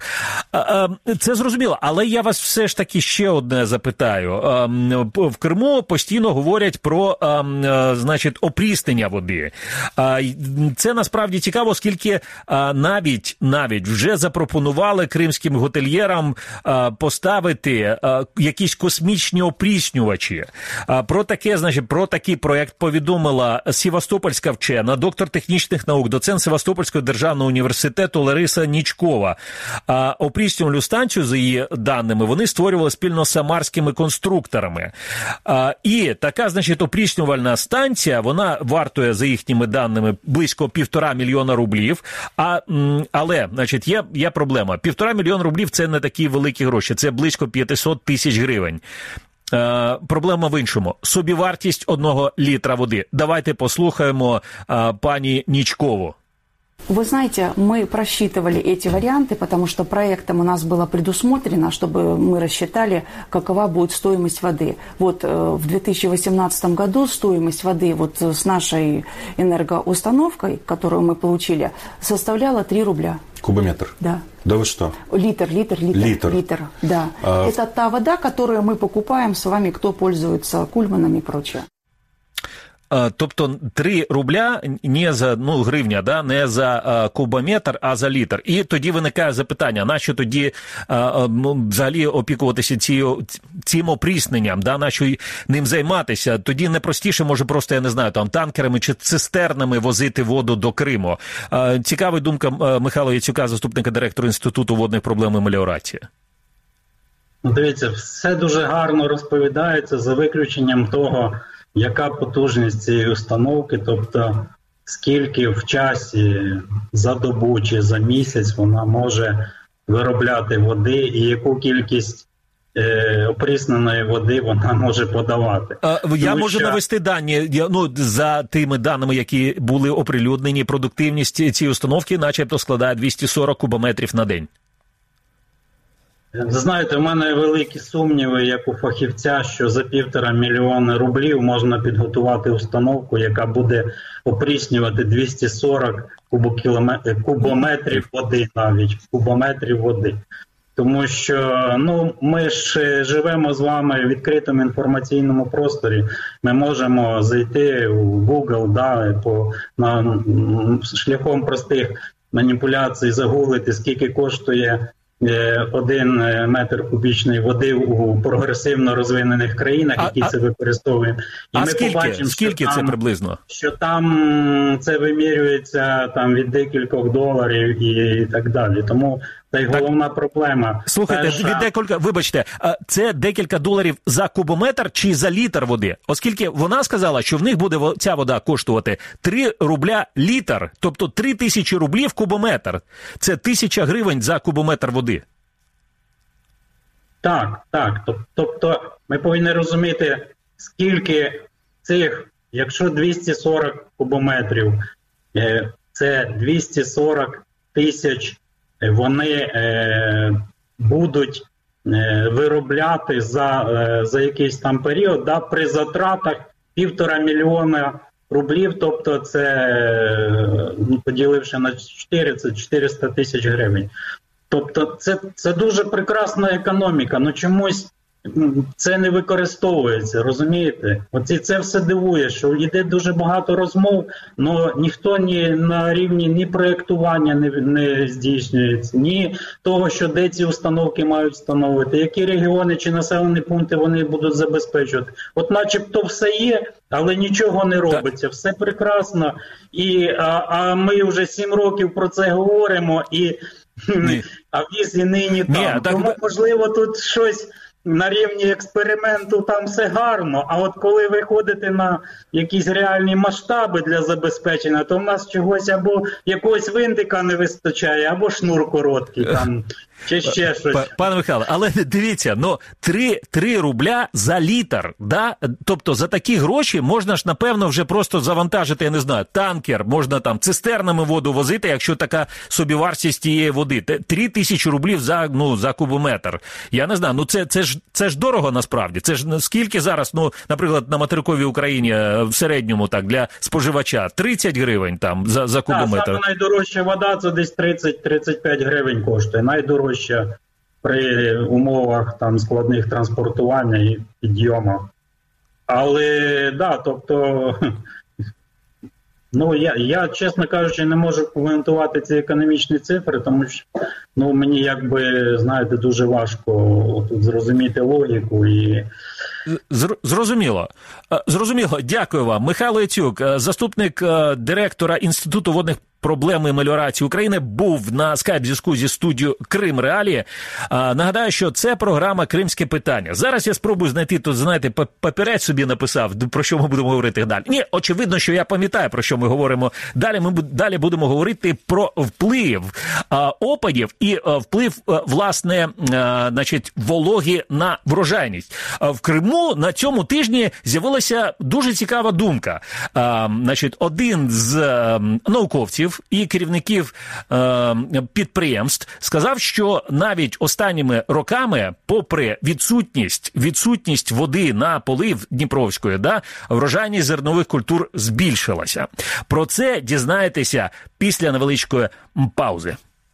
Це зрозуміло, але я вас все ж таки ще одне запитаю. В Криму постійно говорять про, значить, опріснення води. Це насправді цікаво, оскільки навіть, навіть вже запропонували кримським готельєрам поставити якісь космічні опріснювачі. Про таке, значить, про такий проєкт повідомила севастопольська вчена, доктор технічних наук, доцент Севастопольського державного університету Лариса Нічкова. А опріснювальну станцію, за її даними, вони створювали спільно з самарськими конструкторами. А, і така, значить, опріснювальна станція, вона вартує, за їхніми даними, близько півтора мільйона рублів. А, але, значить, є, є проблема. Півтора мільйона рублів – це не такі великі гроші, це близько п'ятсот тисяч гривень. Uh, проблема в іншому. Собівартість одного літра води. Давайте послухаємо uh, пані Ничкову. Вы знаете, мы просчитывали эти варианты, потому что проектом у нас было предусмотрено, чтобы мы рассчитали, какова будет стоимость воды. Вот в две тысячи восемнадцатом году стоимость воды вот с нашей энергоустановкой, которую мы получили, составляла три рубля. Кубометр? Да. Да вы что? Литр, литр, литр. Литр. Литр, да. А... Это та вода, которую мы покупаем с вами, кто пользуется кульманами и прочее. Тобто три рубля не за, ну, гривня, да, не за а, кубометр, а за літр. І тоді виникає запитання, нащо тоді а, взагалі опікуватися ці, цим опрісненням, да, нащо ним займатися? Тоді не простіше, може, просто, я не знаю, там танкерами чи цистернами возити воду до Криму. А, цікава думка Михайла Яцюка, заступника директора Інституту водних проблем і меліорації. Ну, дивіться, все дуже гарно розповідається за виключенням того, яка потужність цієї установки, тобто скільки в часі за добу чи за місяць вона може виробляти води і яку кількість е, опрісненої води вона може подавати. А, я Тому можу що... навести дані, я, ну, за тими даними, які були оприлюднені, продуктивність цієї установки начебто складає двісті сорок кубометрів на день. Знаєте, в мене великі сумніви, як у фахівця, що за півтора мільйона рублів можна підготувати установку, яка буде опріснювати двісті сорок кубометрів води навіть, кубометрів води. Тому що ну, ми ж живемо з вами в відкритому інформаційному просторі. Ми можемо зайти в Google, да, по, на, шляхом простих маніпуляцій загуглити, скільки коштує один метр кубічної води у прогресивно розвинених країнах, які а, це використовують. І а ми скільки, побачимо, скільки що це там, приблизно? Що там це вимірюється там, від декількох доларів і так далі. Тому це й головна проблема. Слухайте, Перша... від декілька, вибачте, це декілька доларів за кубометр чи за літр води? Оскільки вона сказала, що в них буде ця вода коштувати три рубля літр, тобто три тисячі рублів кубометр. Це тисяча гривень за кубометр води. Так, так. Тобто ми повинні розуміти, скільки цих, якщо двісті сорок кубометрів, це двісті сорок тисяч, вони е, будуть е, виробляти за, е, за якийсь там період, да, при затратах півтора мільйона рублів, тобто це, е, поділивши на чотири, це чотириста тисяч гривень. Тобто це, це дуже прекрасна економіка, ну чомусь це не використовується, розумієте? Оці це все дивує, що йде дуже багато розмов, але ніхто ні на рівні ні проєктування не, не здійснюється, ні того, що де ці установки мають встановити, які регіони чи населені пункти вони будуть забезпечувати. От начебто все є, але нічого не робиться, все прекрасно. І, а, а ми вже сім років про це говоримо, і ні. а віз і нині там. Ні, так... Тому, можливо, тут щось на рівні експерименту там все гарно, а от коли ви ходите на якісь реальні масштаби для забезпечення, то в нас чогось або якогось винтика не вистачає, або шнур короткий там, чи ще щось. Пане Михайло, але дивіться, ну, три рубля за літр, да? Тобто за такі гроші можна ж, напевно, вже просто завантажити, я не знаю, танкер, можна там цистернами воду возити, якщо така собівартість тієї води. Три тисячі рублів за, ну, за кубометр. Я не знаю, ну це, це ж Це ж дорого насправді. Це ж скільки зараз, ну, наприклад, на материковій Україні в середньому так для споживача тридцять гривень там за, за кубометр. Так, саме найдорожча вода це десь тридцять - тридцять п'ять гривень коштує. Найдорожча при умовах там складних транспортування і підйомах. Але да, тобто ну я, я, чесно кажучи, не можу коментувати ці економічні цифри, тому що ну, мені, якби, знаєте, дуже важко тут зрозуміти логіку і... Зрозуміло. Зрозуміло. Дякую вам. Михайло Яцюк, заступник директора Інституту водних проблем і меліорації України, був на скайп-зв'язку зі студією Крим Реалії. Нагадаю, що це програма «Кримське питання». Зараз я спробую знайти, тут, знаєте, папірець собі написав, про що ми будемо говорити далі. Ні, очевидно, що я пам'ятаю, про що ми говоримо далі. Ми далі будемо говорити про вплив а, опадів і а, вплив, а, власне, а, значить, вологи на врожайність. А в Криму на цьому тижні з'явилася дуже цікава думка. А, значить, один з а, науковців і керівників е, підприємств сказав, що навіть останніми роками, попри відсутність, відсутність води на полив Дніпровської, да, врожайність зернових культур збільшилася. Про це дізнаєтеся після невеличкої паузи.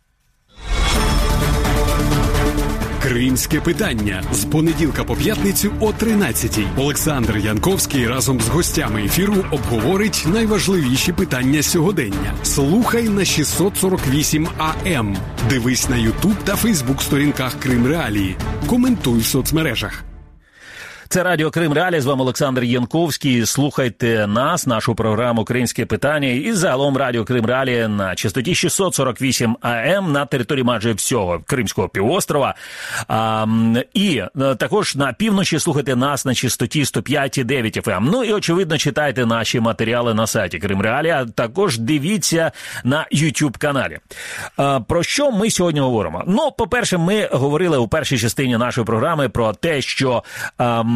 Кримське питання з понеділка по п'ятницю о тринадцятій. Олександр Янковський разом з гостями ефіру обговорить найважливіші питання сьогодення. Слухай на шістсот сорок вісім А М. Дивись на Ютуб та Фейсбук сторінках Крим Реалії. Коментуй в соцмережах. Це Радіо Крим Реалії, з вами Олександр Янковський. Слухайте нас, нашу програму «Кримське питання» і загалом Радіо Крим Реалії на частоті шістсот сорок вісім ей ем на території майже всього Кримського півострова. А, і також на півночі слухайте нас на частоті сто п'ять і дев'ять еф ем. Ну і, очевидно, читайте наші матеріали на сайті Крим Реалії, а також дивіться на YouTube-каналі. А, про що ми сьогодні говоримо? Ну, по-перше, ми говорили у першій частині нашої програми про те, що а,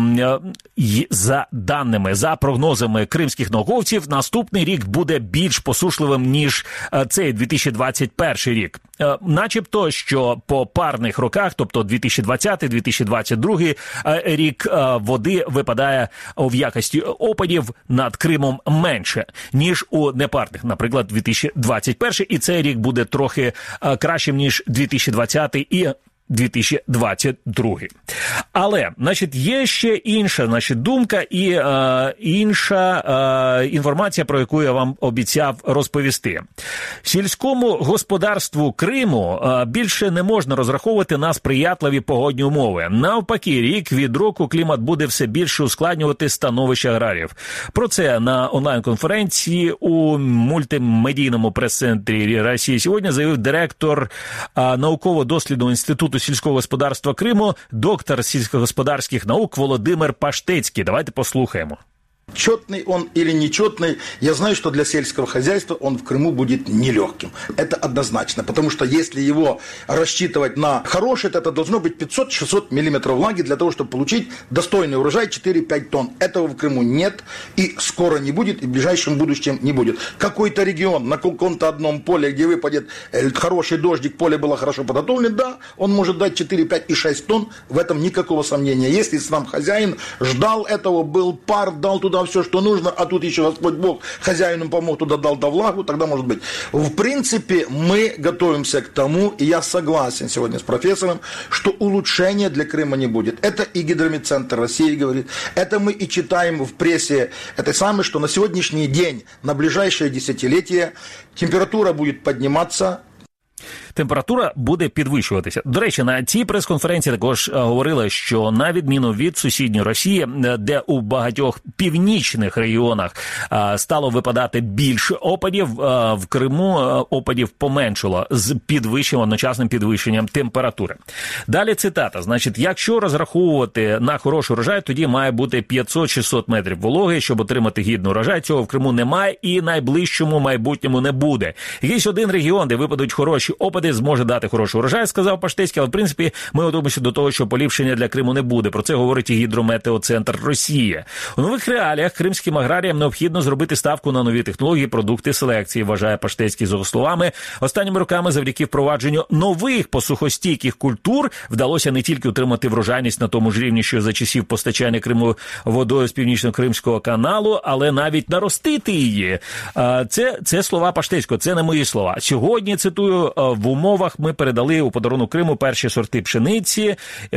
за даними, за прогнозами кримських науковців, наступний рік буде більш посушливим, ніж цей дві тисячі двадцять перший рік. Начебто, що по парних роках, тобто дві тисячі двадцятий - дві тисячі двадцять другий рік, води випадає в якості опадів над Кримом менше, ніж у непарних, наприклад, дві тисячі двадцять перший, і цей рік буде трохи кращим, ніж дві тисячі двадцятий і дві тисячі двадцять другий. Але, значить, є ще інша, значить, думка і е, інша е, інформація, про яку я вам обіцяв розповісти. Сільському господарству Криму е, більше не можна розраховувати на сприятливі погодні умови. Навпаки, рік від року клімат буде все більше ускладнювати становище аграріїв. Про це на онлайн-конференції у мультимедійному прес-центрі Росії сьогодні заявив директор е, науково-дослідного інституту сільського господарства Криму, доктор сільськогосподарських наук Володимир Паштецький. Давайте послухаємо. Четный он или нечетный, я знаю, что для сельского хозяйства он в Крыму будет нелегким. Это однозначно, потому что если его рассчитывать на хороший, то это должно быть пятьсот - шестьсот миллиметров влаги для того, чтобы получить достойный урожай четыре-пять тонн. Этого в Крыму нет и скоро не будет, и в ближайшем будущем не будет. Какой-то регион на каком-то одном поле, где выпадет хороший дождик, поле было хорошо подготовлено, да, он может дать четыре, пять и шесть тонн, в этом никакого сомнения. Если сам хозяин ждал этого, был пар, дал туда все, что нужно, а тут еще Господь Бог хозяину помог, туда дал да влагу, тогда может быть. В принципе, мы готовимся к тому, и я согласен сегодня с профессором, что улучшения для Крыма не будет. Это и Гидрометцентр России говорит, это мы и читаем в прессе, это самое, что на сегодняшний день, на ближайшее десятилетие температура будет подниматься. Температура буде підвищуватися. До речі, на цій прес-конференції також говорили, що на відміну від сусідньої Росії, де у багатьох північних регіонах стало випадати більше опадів, в Криму опадів поменшало з підвищенням, одночасним підвищенням температури. Далі цитата. Значить, якщо розраховувати на хороший урожай, тоді має бути п'ятсот - шістсот метрів вологи, щоб отримати гідний урожай. Цього в Криму немає і найближчому майбутньому не буде. Якийсь один регіон, де випадуть хороші опади, зможе дати хороший урожай, сказав Паштецький, але в принципі ми готуємося до того, що поліпшення для Криму не буде. Про це говорить і Гідрометеоцентр Росії. У нових реаліях кримським аграріям необхідно зробити ставку на нові технології, продукти селекції, вважає Паштецький. За його словами, останніми роками завдяки впровадженню нових посухостійких культур вдалося не тільки утримати врожайність на тому ж рівні, що за часів постачання Криму водою з Північно-Кримського каналу, але навіть наростити її. Це, це слова Паштецького, це не мої слова. Сьогодні, цитую, в умовах ми передали у подарунок Криму перші сорти пшениці.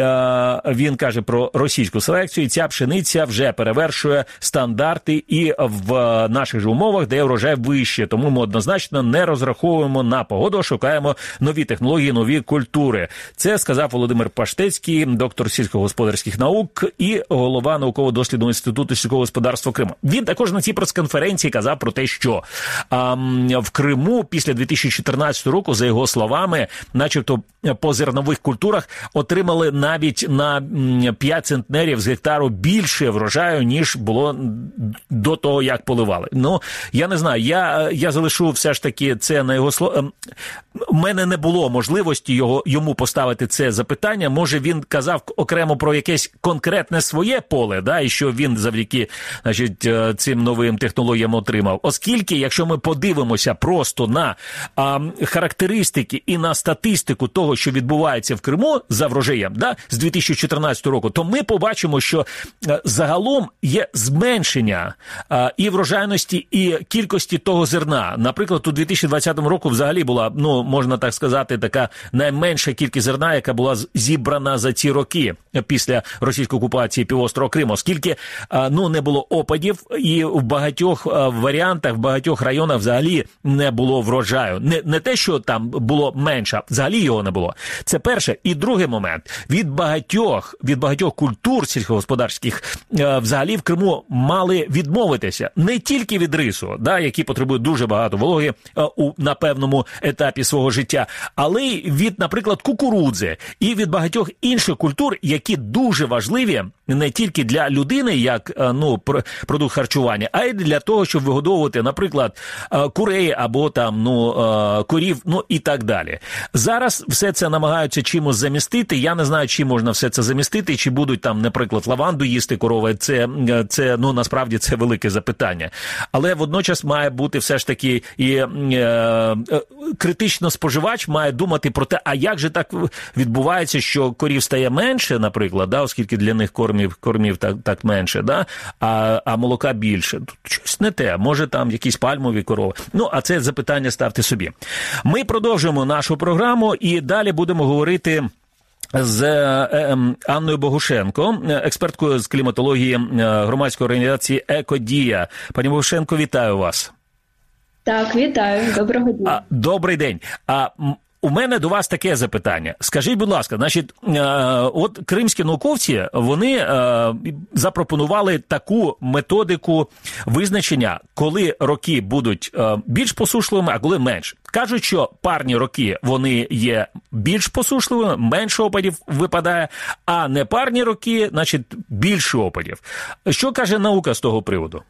Він каже про російську селекцію. І ця пшениця вже перевершує стандарти і в наших же умовах, де врожай вище. Тому ми однозначно не розраховуємо на погоду, а шукаємо нові технології, нові культури. Це сказав Володимир Паштецький, доктор сільськогосподарських наук і голова науково-дослідного інституту сільського господарства Криму. Він також на цій прес-конференції казав про те, що а, в Криму після дві тисячі чотирнадцятого року, за його словами, начебто по зернових культурах отримали навіть на п'ять центнерів з гектару більше врожаю, ніж було до того, як поливали. Ну, я не знаю, я, я залишу все ж таки це на його слово. У мене не було можливості його, йому поставити це запитання. Може, він казав окремо про якесь конкретне своє поле, да, і що він завдяки, значить, цим новим технологіям отримав. Оскільки, якщо ми подивимося просто на а, характеристики і на статистику того, що відбувається в Криму за врожаєм, да, з дві тисячі чотирнадцятого року, то ми побачимо, що а, загалом є зменшення а, і врожайності, і кількості того зерна. Наприклад, у дві тисячі двадцятому року взагалі була, ну, можна так сказати, така найменша кількість зерна, яка була зібрана за ці роки. після російської окупації півострова Криму, оскільки ну, не було опадів і в багатьох варіантах, в багатьох районах взагалі не було врожаю. Не, не те, що там було менше, взагалі його не було. Це перше. І другий момент. Від багатьох, від багатьох культур сільськогосподарських взагалі в Криму мали відмовитися. Не тільки від рису, да, які потребують дуже багато вологи у, на певному етапі свого життя, але й від, наприклад, кукурудзи і від багатьох інших культур, які дуже важливі не тільки для людини, як ну, продукт харчування, а й для того, щоб вигодовувати, наприклад, курей або там, ну, корів, ну і так далі. Зараз все це намагаються чимось замістити. Я не знаю, чим можна все це замістити, чи будуть там, наприклад, лаванду їсти корови. Це, це ну, насправді, це велике запитання. Але водночас має бути все ж таки і е, е, критично споживач має думати про те, а як же так відбувається, що корів стає менше, наприклад, да, оскільки для них кормів, кормів так, так менше, да, а, а молока більше. Тут щось не те. Може там якісь пальмові корови. Ну, а це запитання ставте собі. Ми продовжуємо нашу програму і далі будемо говорити з Анною Богушенко, експерткою з кліматології громадської організації «Екодія». Пані Богушенко, вітаю вас. Так, вітаю. Доброго дня. Добрий день. А у мене до вас таке запитання. Скажіть, будь ласка, значить, от кримські науковці, вони запропонували таку методику визначення, коли роки будуть більш посушливими, а коли менш. Кажуть, що парні роки, вони є більш посушливими, менше опадів випадає, а непарні роки, значить, більше опадів. Що каже наука з того приводу?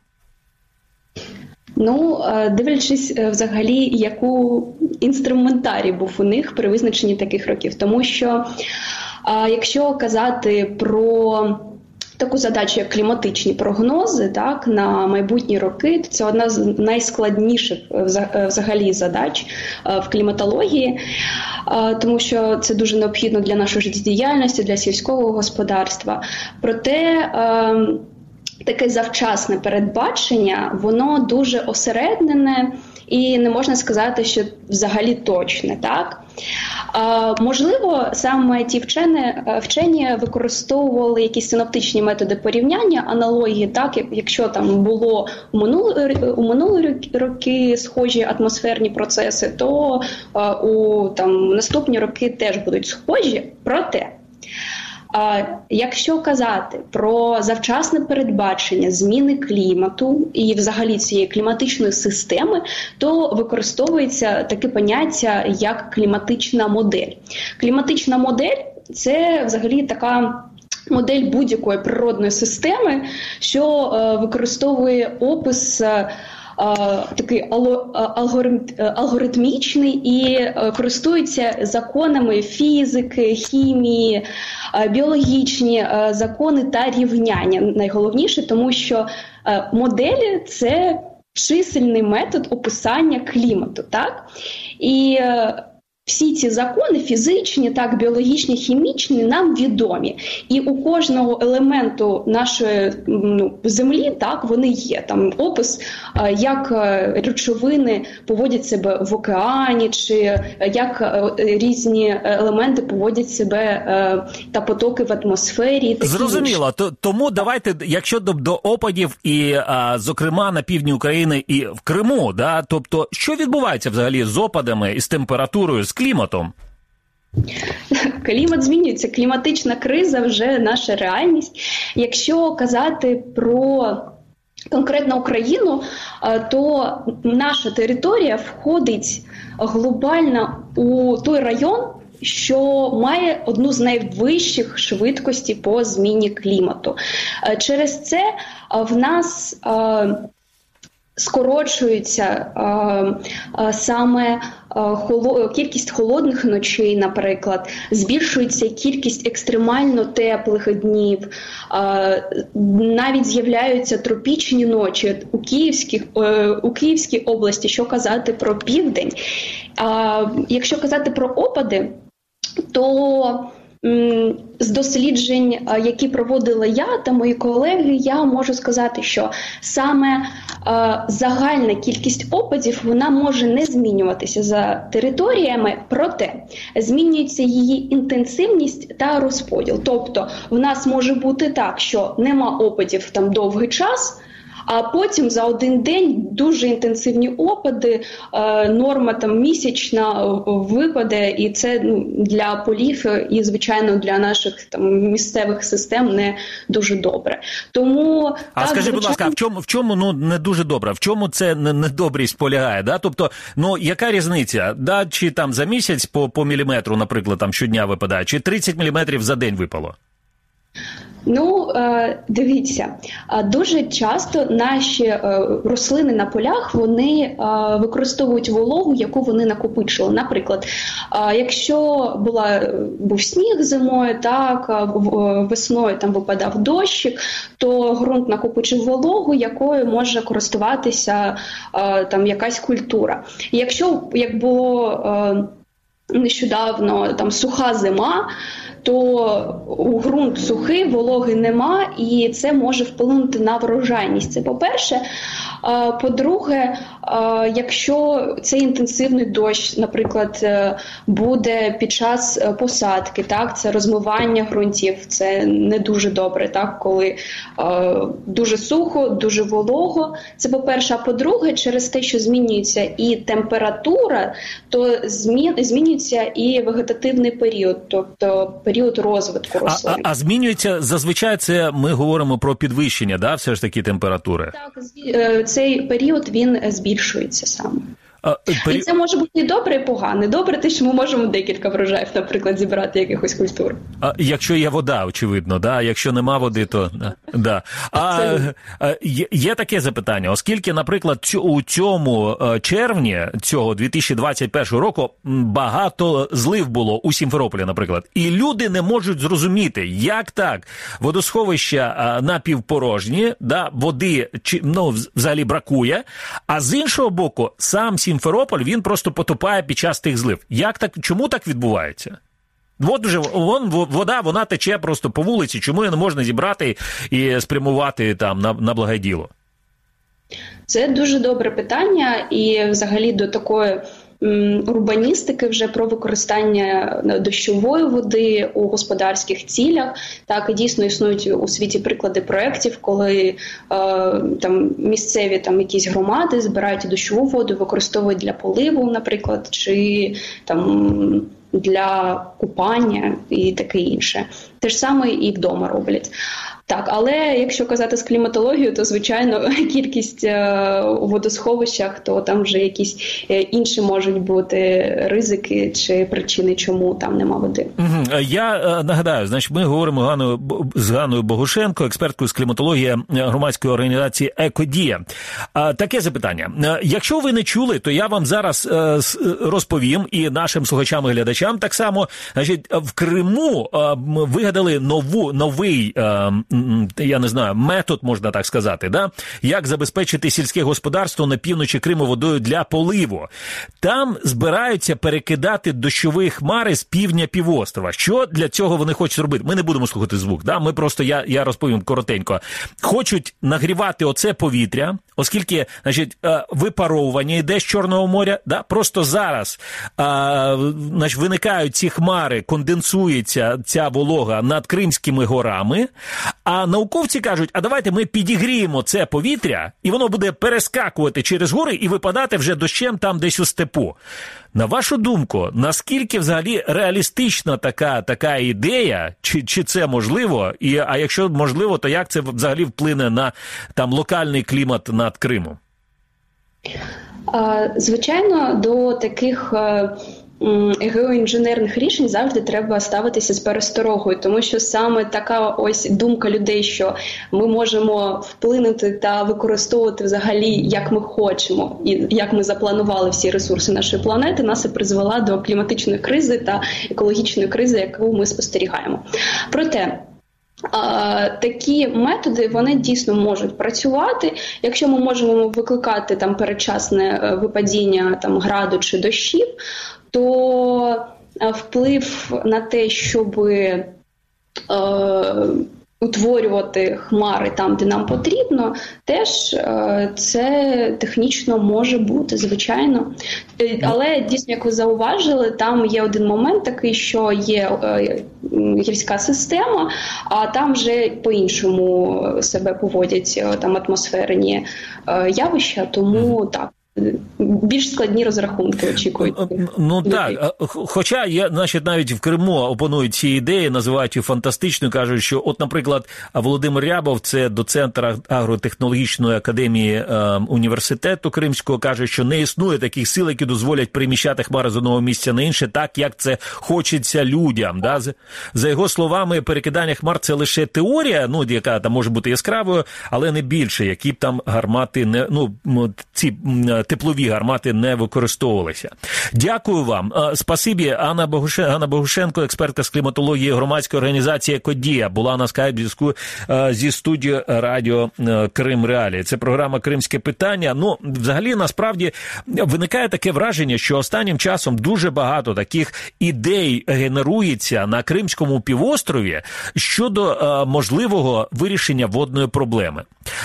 Ну, дивлячись взагалі, яку інструментарій був у них при визначенні таких років. Тому що, якщо казати про таку задачу, як кліматичні прогнози, так, на майбутні роки, то це одна з найскладніших взагалі задач в кліматології, тому що це дуже необхідно для нашої життєдіяльності, для сільського господарства. Проте таке завчасне передбачення, воно дуже осереднене і не можна сказати, що взагалі точне, так? А, можливо, саме ті вчені, вчені використовували якісь синоптичні методи порівняння, аналогії, так, якщо там було у минулі, у минулі роки схожі атмосферні процеси, то а, у там, наступні роки теж будуть схожі, проте А якщо казати про завчасне передбачення зміни клімату і взагалі цієї кліматичної системи, то використовується таке поняття, як кліматична модель. Кліматична модель – це взагалі така модель будь-якої природної системи, що е, використовує опис е, такий алгоритмічний і користується законами фізики, хімії, біологічні закони та рівняння. Найголовніше, тому що моделі – це чисельний метод описання клімату, так? І всі ці закони, фізичні, так, біологічні, хімічні, нам відомі. І у кожного елементу нашої ну, землі, так, вони є. Там опис, як речовини поводять себе в океані, чи як різні елементи поводять себе та потоки в атмосфері. Зрозуміло. Тому давайте, якщо до, до опадів, і, а, зокрема, на півдні України і в Криму, да, тобто, що відбувається взагалі з опадами, із температурою, з кліматом? Клімат змінюється, кліматична криза вже наша реальність. Якщо казати про конкретно Україну, то наша територія входить глобально у той район, що має одну з найвищих швидкостей по зміні клімату. Через це в нас скорочується а, а, саме а, холо, кількість холодних ночей, наприклад, збільшується кількість екстремально теплих днів, а, навіть з'являються тропічні ночі у Київській, у Київській області, що казати про південь. А, якщо казати про опади, то з досліджень, які проводила я та мої колеги, я можу сказати, що саме загальна кількість опадів, вона може не змінюватися за територіями, проте змінюється її інтенсивність та розподіл. Тобто в нас може бути так, що нема опадів там довгий час, а потім за один день дуже інтенсивні опади, е, норма там місячна випаде, і це ну, для полів і, звичайно, для наших там місцевих систем не дуже добре. Тому а так, скажи, звичайно... будь ласка, а в чому в чому ну не дуже добре? В чому це недобрість полягає? Да? Тобто, ну яка різниця? Да, чи там за місяць по по міліметру, наприклад, там щодня випадає, чи тридцять міліметрів за день випало? Ну, дивіться, дуже часто наші рослини на полях, вони використовують вологу, яку вони накопичили. Наприклад, якщо була, був сніг зимою, так, весною там випадав дощик, то ґрунт накопичив вологу, якою може користуватися там якась культура. Якщо, як було нещодавно, там суха зима, то у ґрунт сухий, вологи нема, і це може вплинути на врожайність. Це по-перше. По-друге, якщо цей інтенсивний дощ, наприклад, буде під час посадки, так, це розмивання ґрунтів, це не дуже добре, так, коли дуже сухо, дуже волого. Це по-перше. А по-друге, через те, що змінюється і температура, то змінюється і вегетативний період, тобто період розвитку рослин. А, а, а змінюється, зазвичай це ми говоримо про підвищення, да, все ж таки температури? Так, цей період, він збільшується саме. А, пері... І це може бути і добре, і погане. Добре те, що ми можемо декілька врожаїв, наприклад, зібрати якихось культур. А якщо є вода, очевидно, да? Якщо нема води, то... Да. А, а є таке запитання, оскільки, наприклад, у цьому червні цього дві тисячі двадцять першого року багато злив було у Сімферополі, наприклад, і люди не можуть зрозуміти, як так, водосховища напівпорожні, да, води ну, взагалі бракує, а з іншого боку, сам Сімферополь, він просто потопає під час тих злив. Як так, чому так відбувається? От вже вон, вода, вона тече просто по вулиці, чому її не можна зібрати і спрямувати там на, на благе діло? Це дуже добре питання, і взагалі до такої урбаністики вже про використання дощової води у господарських цілях. Так, і дійсно існують у світі приклади проєктів, коли е, там місцеві там якісь громади збирають дощову воду, використовують для поливу, наприклад, чи там для купання і таке інше. Те ж саме і вдома роблять. Так, але якщо казати з кліматологією, то, звичайно, кількість е, у водосховищах, то там вже якісь е, інші можуть бути ризики чи причини, чому там нема води. Я е, нагадаю, значить, ми говоримо Ганою, з Ганою Богушенко, експерткою з кліматології громадської організації «Екодія». Е, таке запитання. Е, якщо ви не чули, то я вам зараз е, розповім і нашим слухачам і глядачам так само. Значить, в Криму е, вигадали нову, новий е, я не знаю, метод, можна так сказати, да? Як забезпечити сільське господарство на півночі Криму водою для поливу. Там збираються перекидати дощові хмари з півдня півострова. Що для цього вони хочуть робити? Ми не будемо слухати звук, да? Ми просто, я, я розповім коротенько. Хочуть нагрівати оце повітря, оскільки, значить, випаровування йде з Чорного моря, да? Просто зараз а, значить, виникають ці хмари, конденсується ця волога над Кримськими горами, а науковці кажуть, а давайте ми підігріємо це повітря, і воно буде перескакувати через гори і випадати вже дощем там десь у степу. На вашу думку, наскільки взагалі реалістична така, така ідея, чи, чи це можливо, і, а якщо можливо, то як це взагалі вплине на там локальний клімат над Кримом? Звичайно, до таких геоінженерних рішень завжди треба ставитися з пересторогою, тому що саме така ось думка людей, що ми можемо вплинути та використовувати взагалі, як ми хочемо, і як ми запланували всі ресурси нашої планети, нас і призвела до кліматичної кризи та екологічної кризи, яку ми спостерігаємо. Проте, А, такі методи, вони дійсно можуть працювати. Якщо ми можемо викликати там передчасне випадіння там граду чи дощів, то вплив на те, щоб утворювати хмари там, де нам потрібно, теж е, це технічно може бути, звичайно. Е, але, дійсно, як ви зауважили, там є один момент такий, що є е, гірська система, а там вже по-іншому себе поводять е, там атмосферні е, явища, тому так. Більш складні розрахунки очікують. Ну так, хоча є, значить, навіть в Криму опонують ці ідеї, називають їх фантастичною, кажуть, що от, наприклад, Володимир Рябов, це доцент агротехнологічної академії е, університету Кримського, каже, що не існує таких сил, які дозволять переміщати хмари з одного місця на інше так, як це хочеться людям. Да? За його словами, перекидання хмар – це лише теорія, ну, яка там може бути яскравою, але не більше, які б там гармати, не, ну, ці теплові гармати не використовувалися. Дякую вам. Спасибі. Анна Богушенко, Анна Богушенко, експертка з кліматології громадської організації «Екодія», була на скайп-зв'язку зі студією радіо Крим Реалії. Це програма «Кримське питання». Ну, взагалі, насправді, виникає таке враження, що останнім часом дуже багато таких ідей генерується на Кримському півострові щодо можливого вирішення водної проблеми.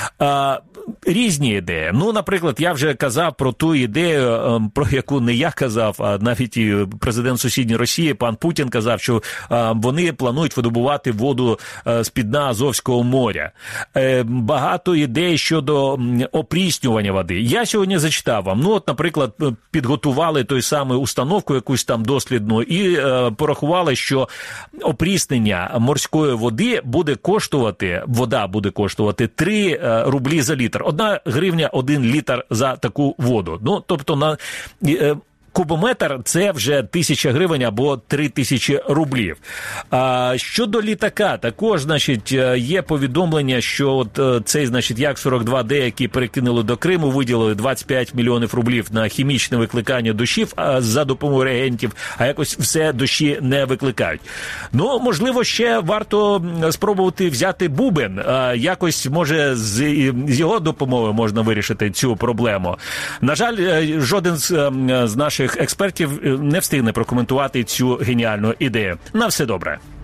Різні ідеї. Ну, наприклад, я вже казав про ту ідею, про яку не я казав, а навіть і президент сусідньої Росії, пан Путін, казав, що вони планують видобувати воду з-під дна Азовського моря. Багато ідей щодо опріснювання води. Я сьогодні зачитав вам. Ну, от, наприклад, підготували той самий установку якусь там дослідну і порахували, що опріснення морської води буде коштувати, вода буде коштувати три рублі за літр. Одна гривня, один літр за таку воду. Ну, тобто на е, кубометр – це вже тисяча гривень або три тисячі рублів. А щодо літака, також, значить, є повідомлення, що от цей, значить, Як сорок два Д, який перекинули до Криму, виділили двадцять п'ять мільйонів рублів на хімічне викликання дощів за допомогою реагентів, а якось все дощі не викликають. Ну, можливо, ще варто спробувати взяти бубен. Якось, може, з, з його допомогою можна вирішити цю проблему. На жаль, жоден з, з наших експертів не встигне прокоментувати цю геніальну ідею. На все добре.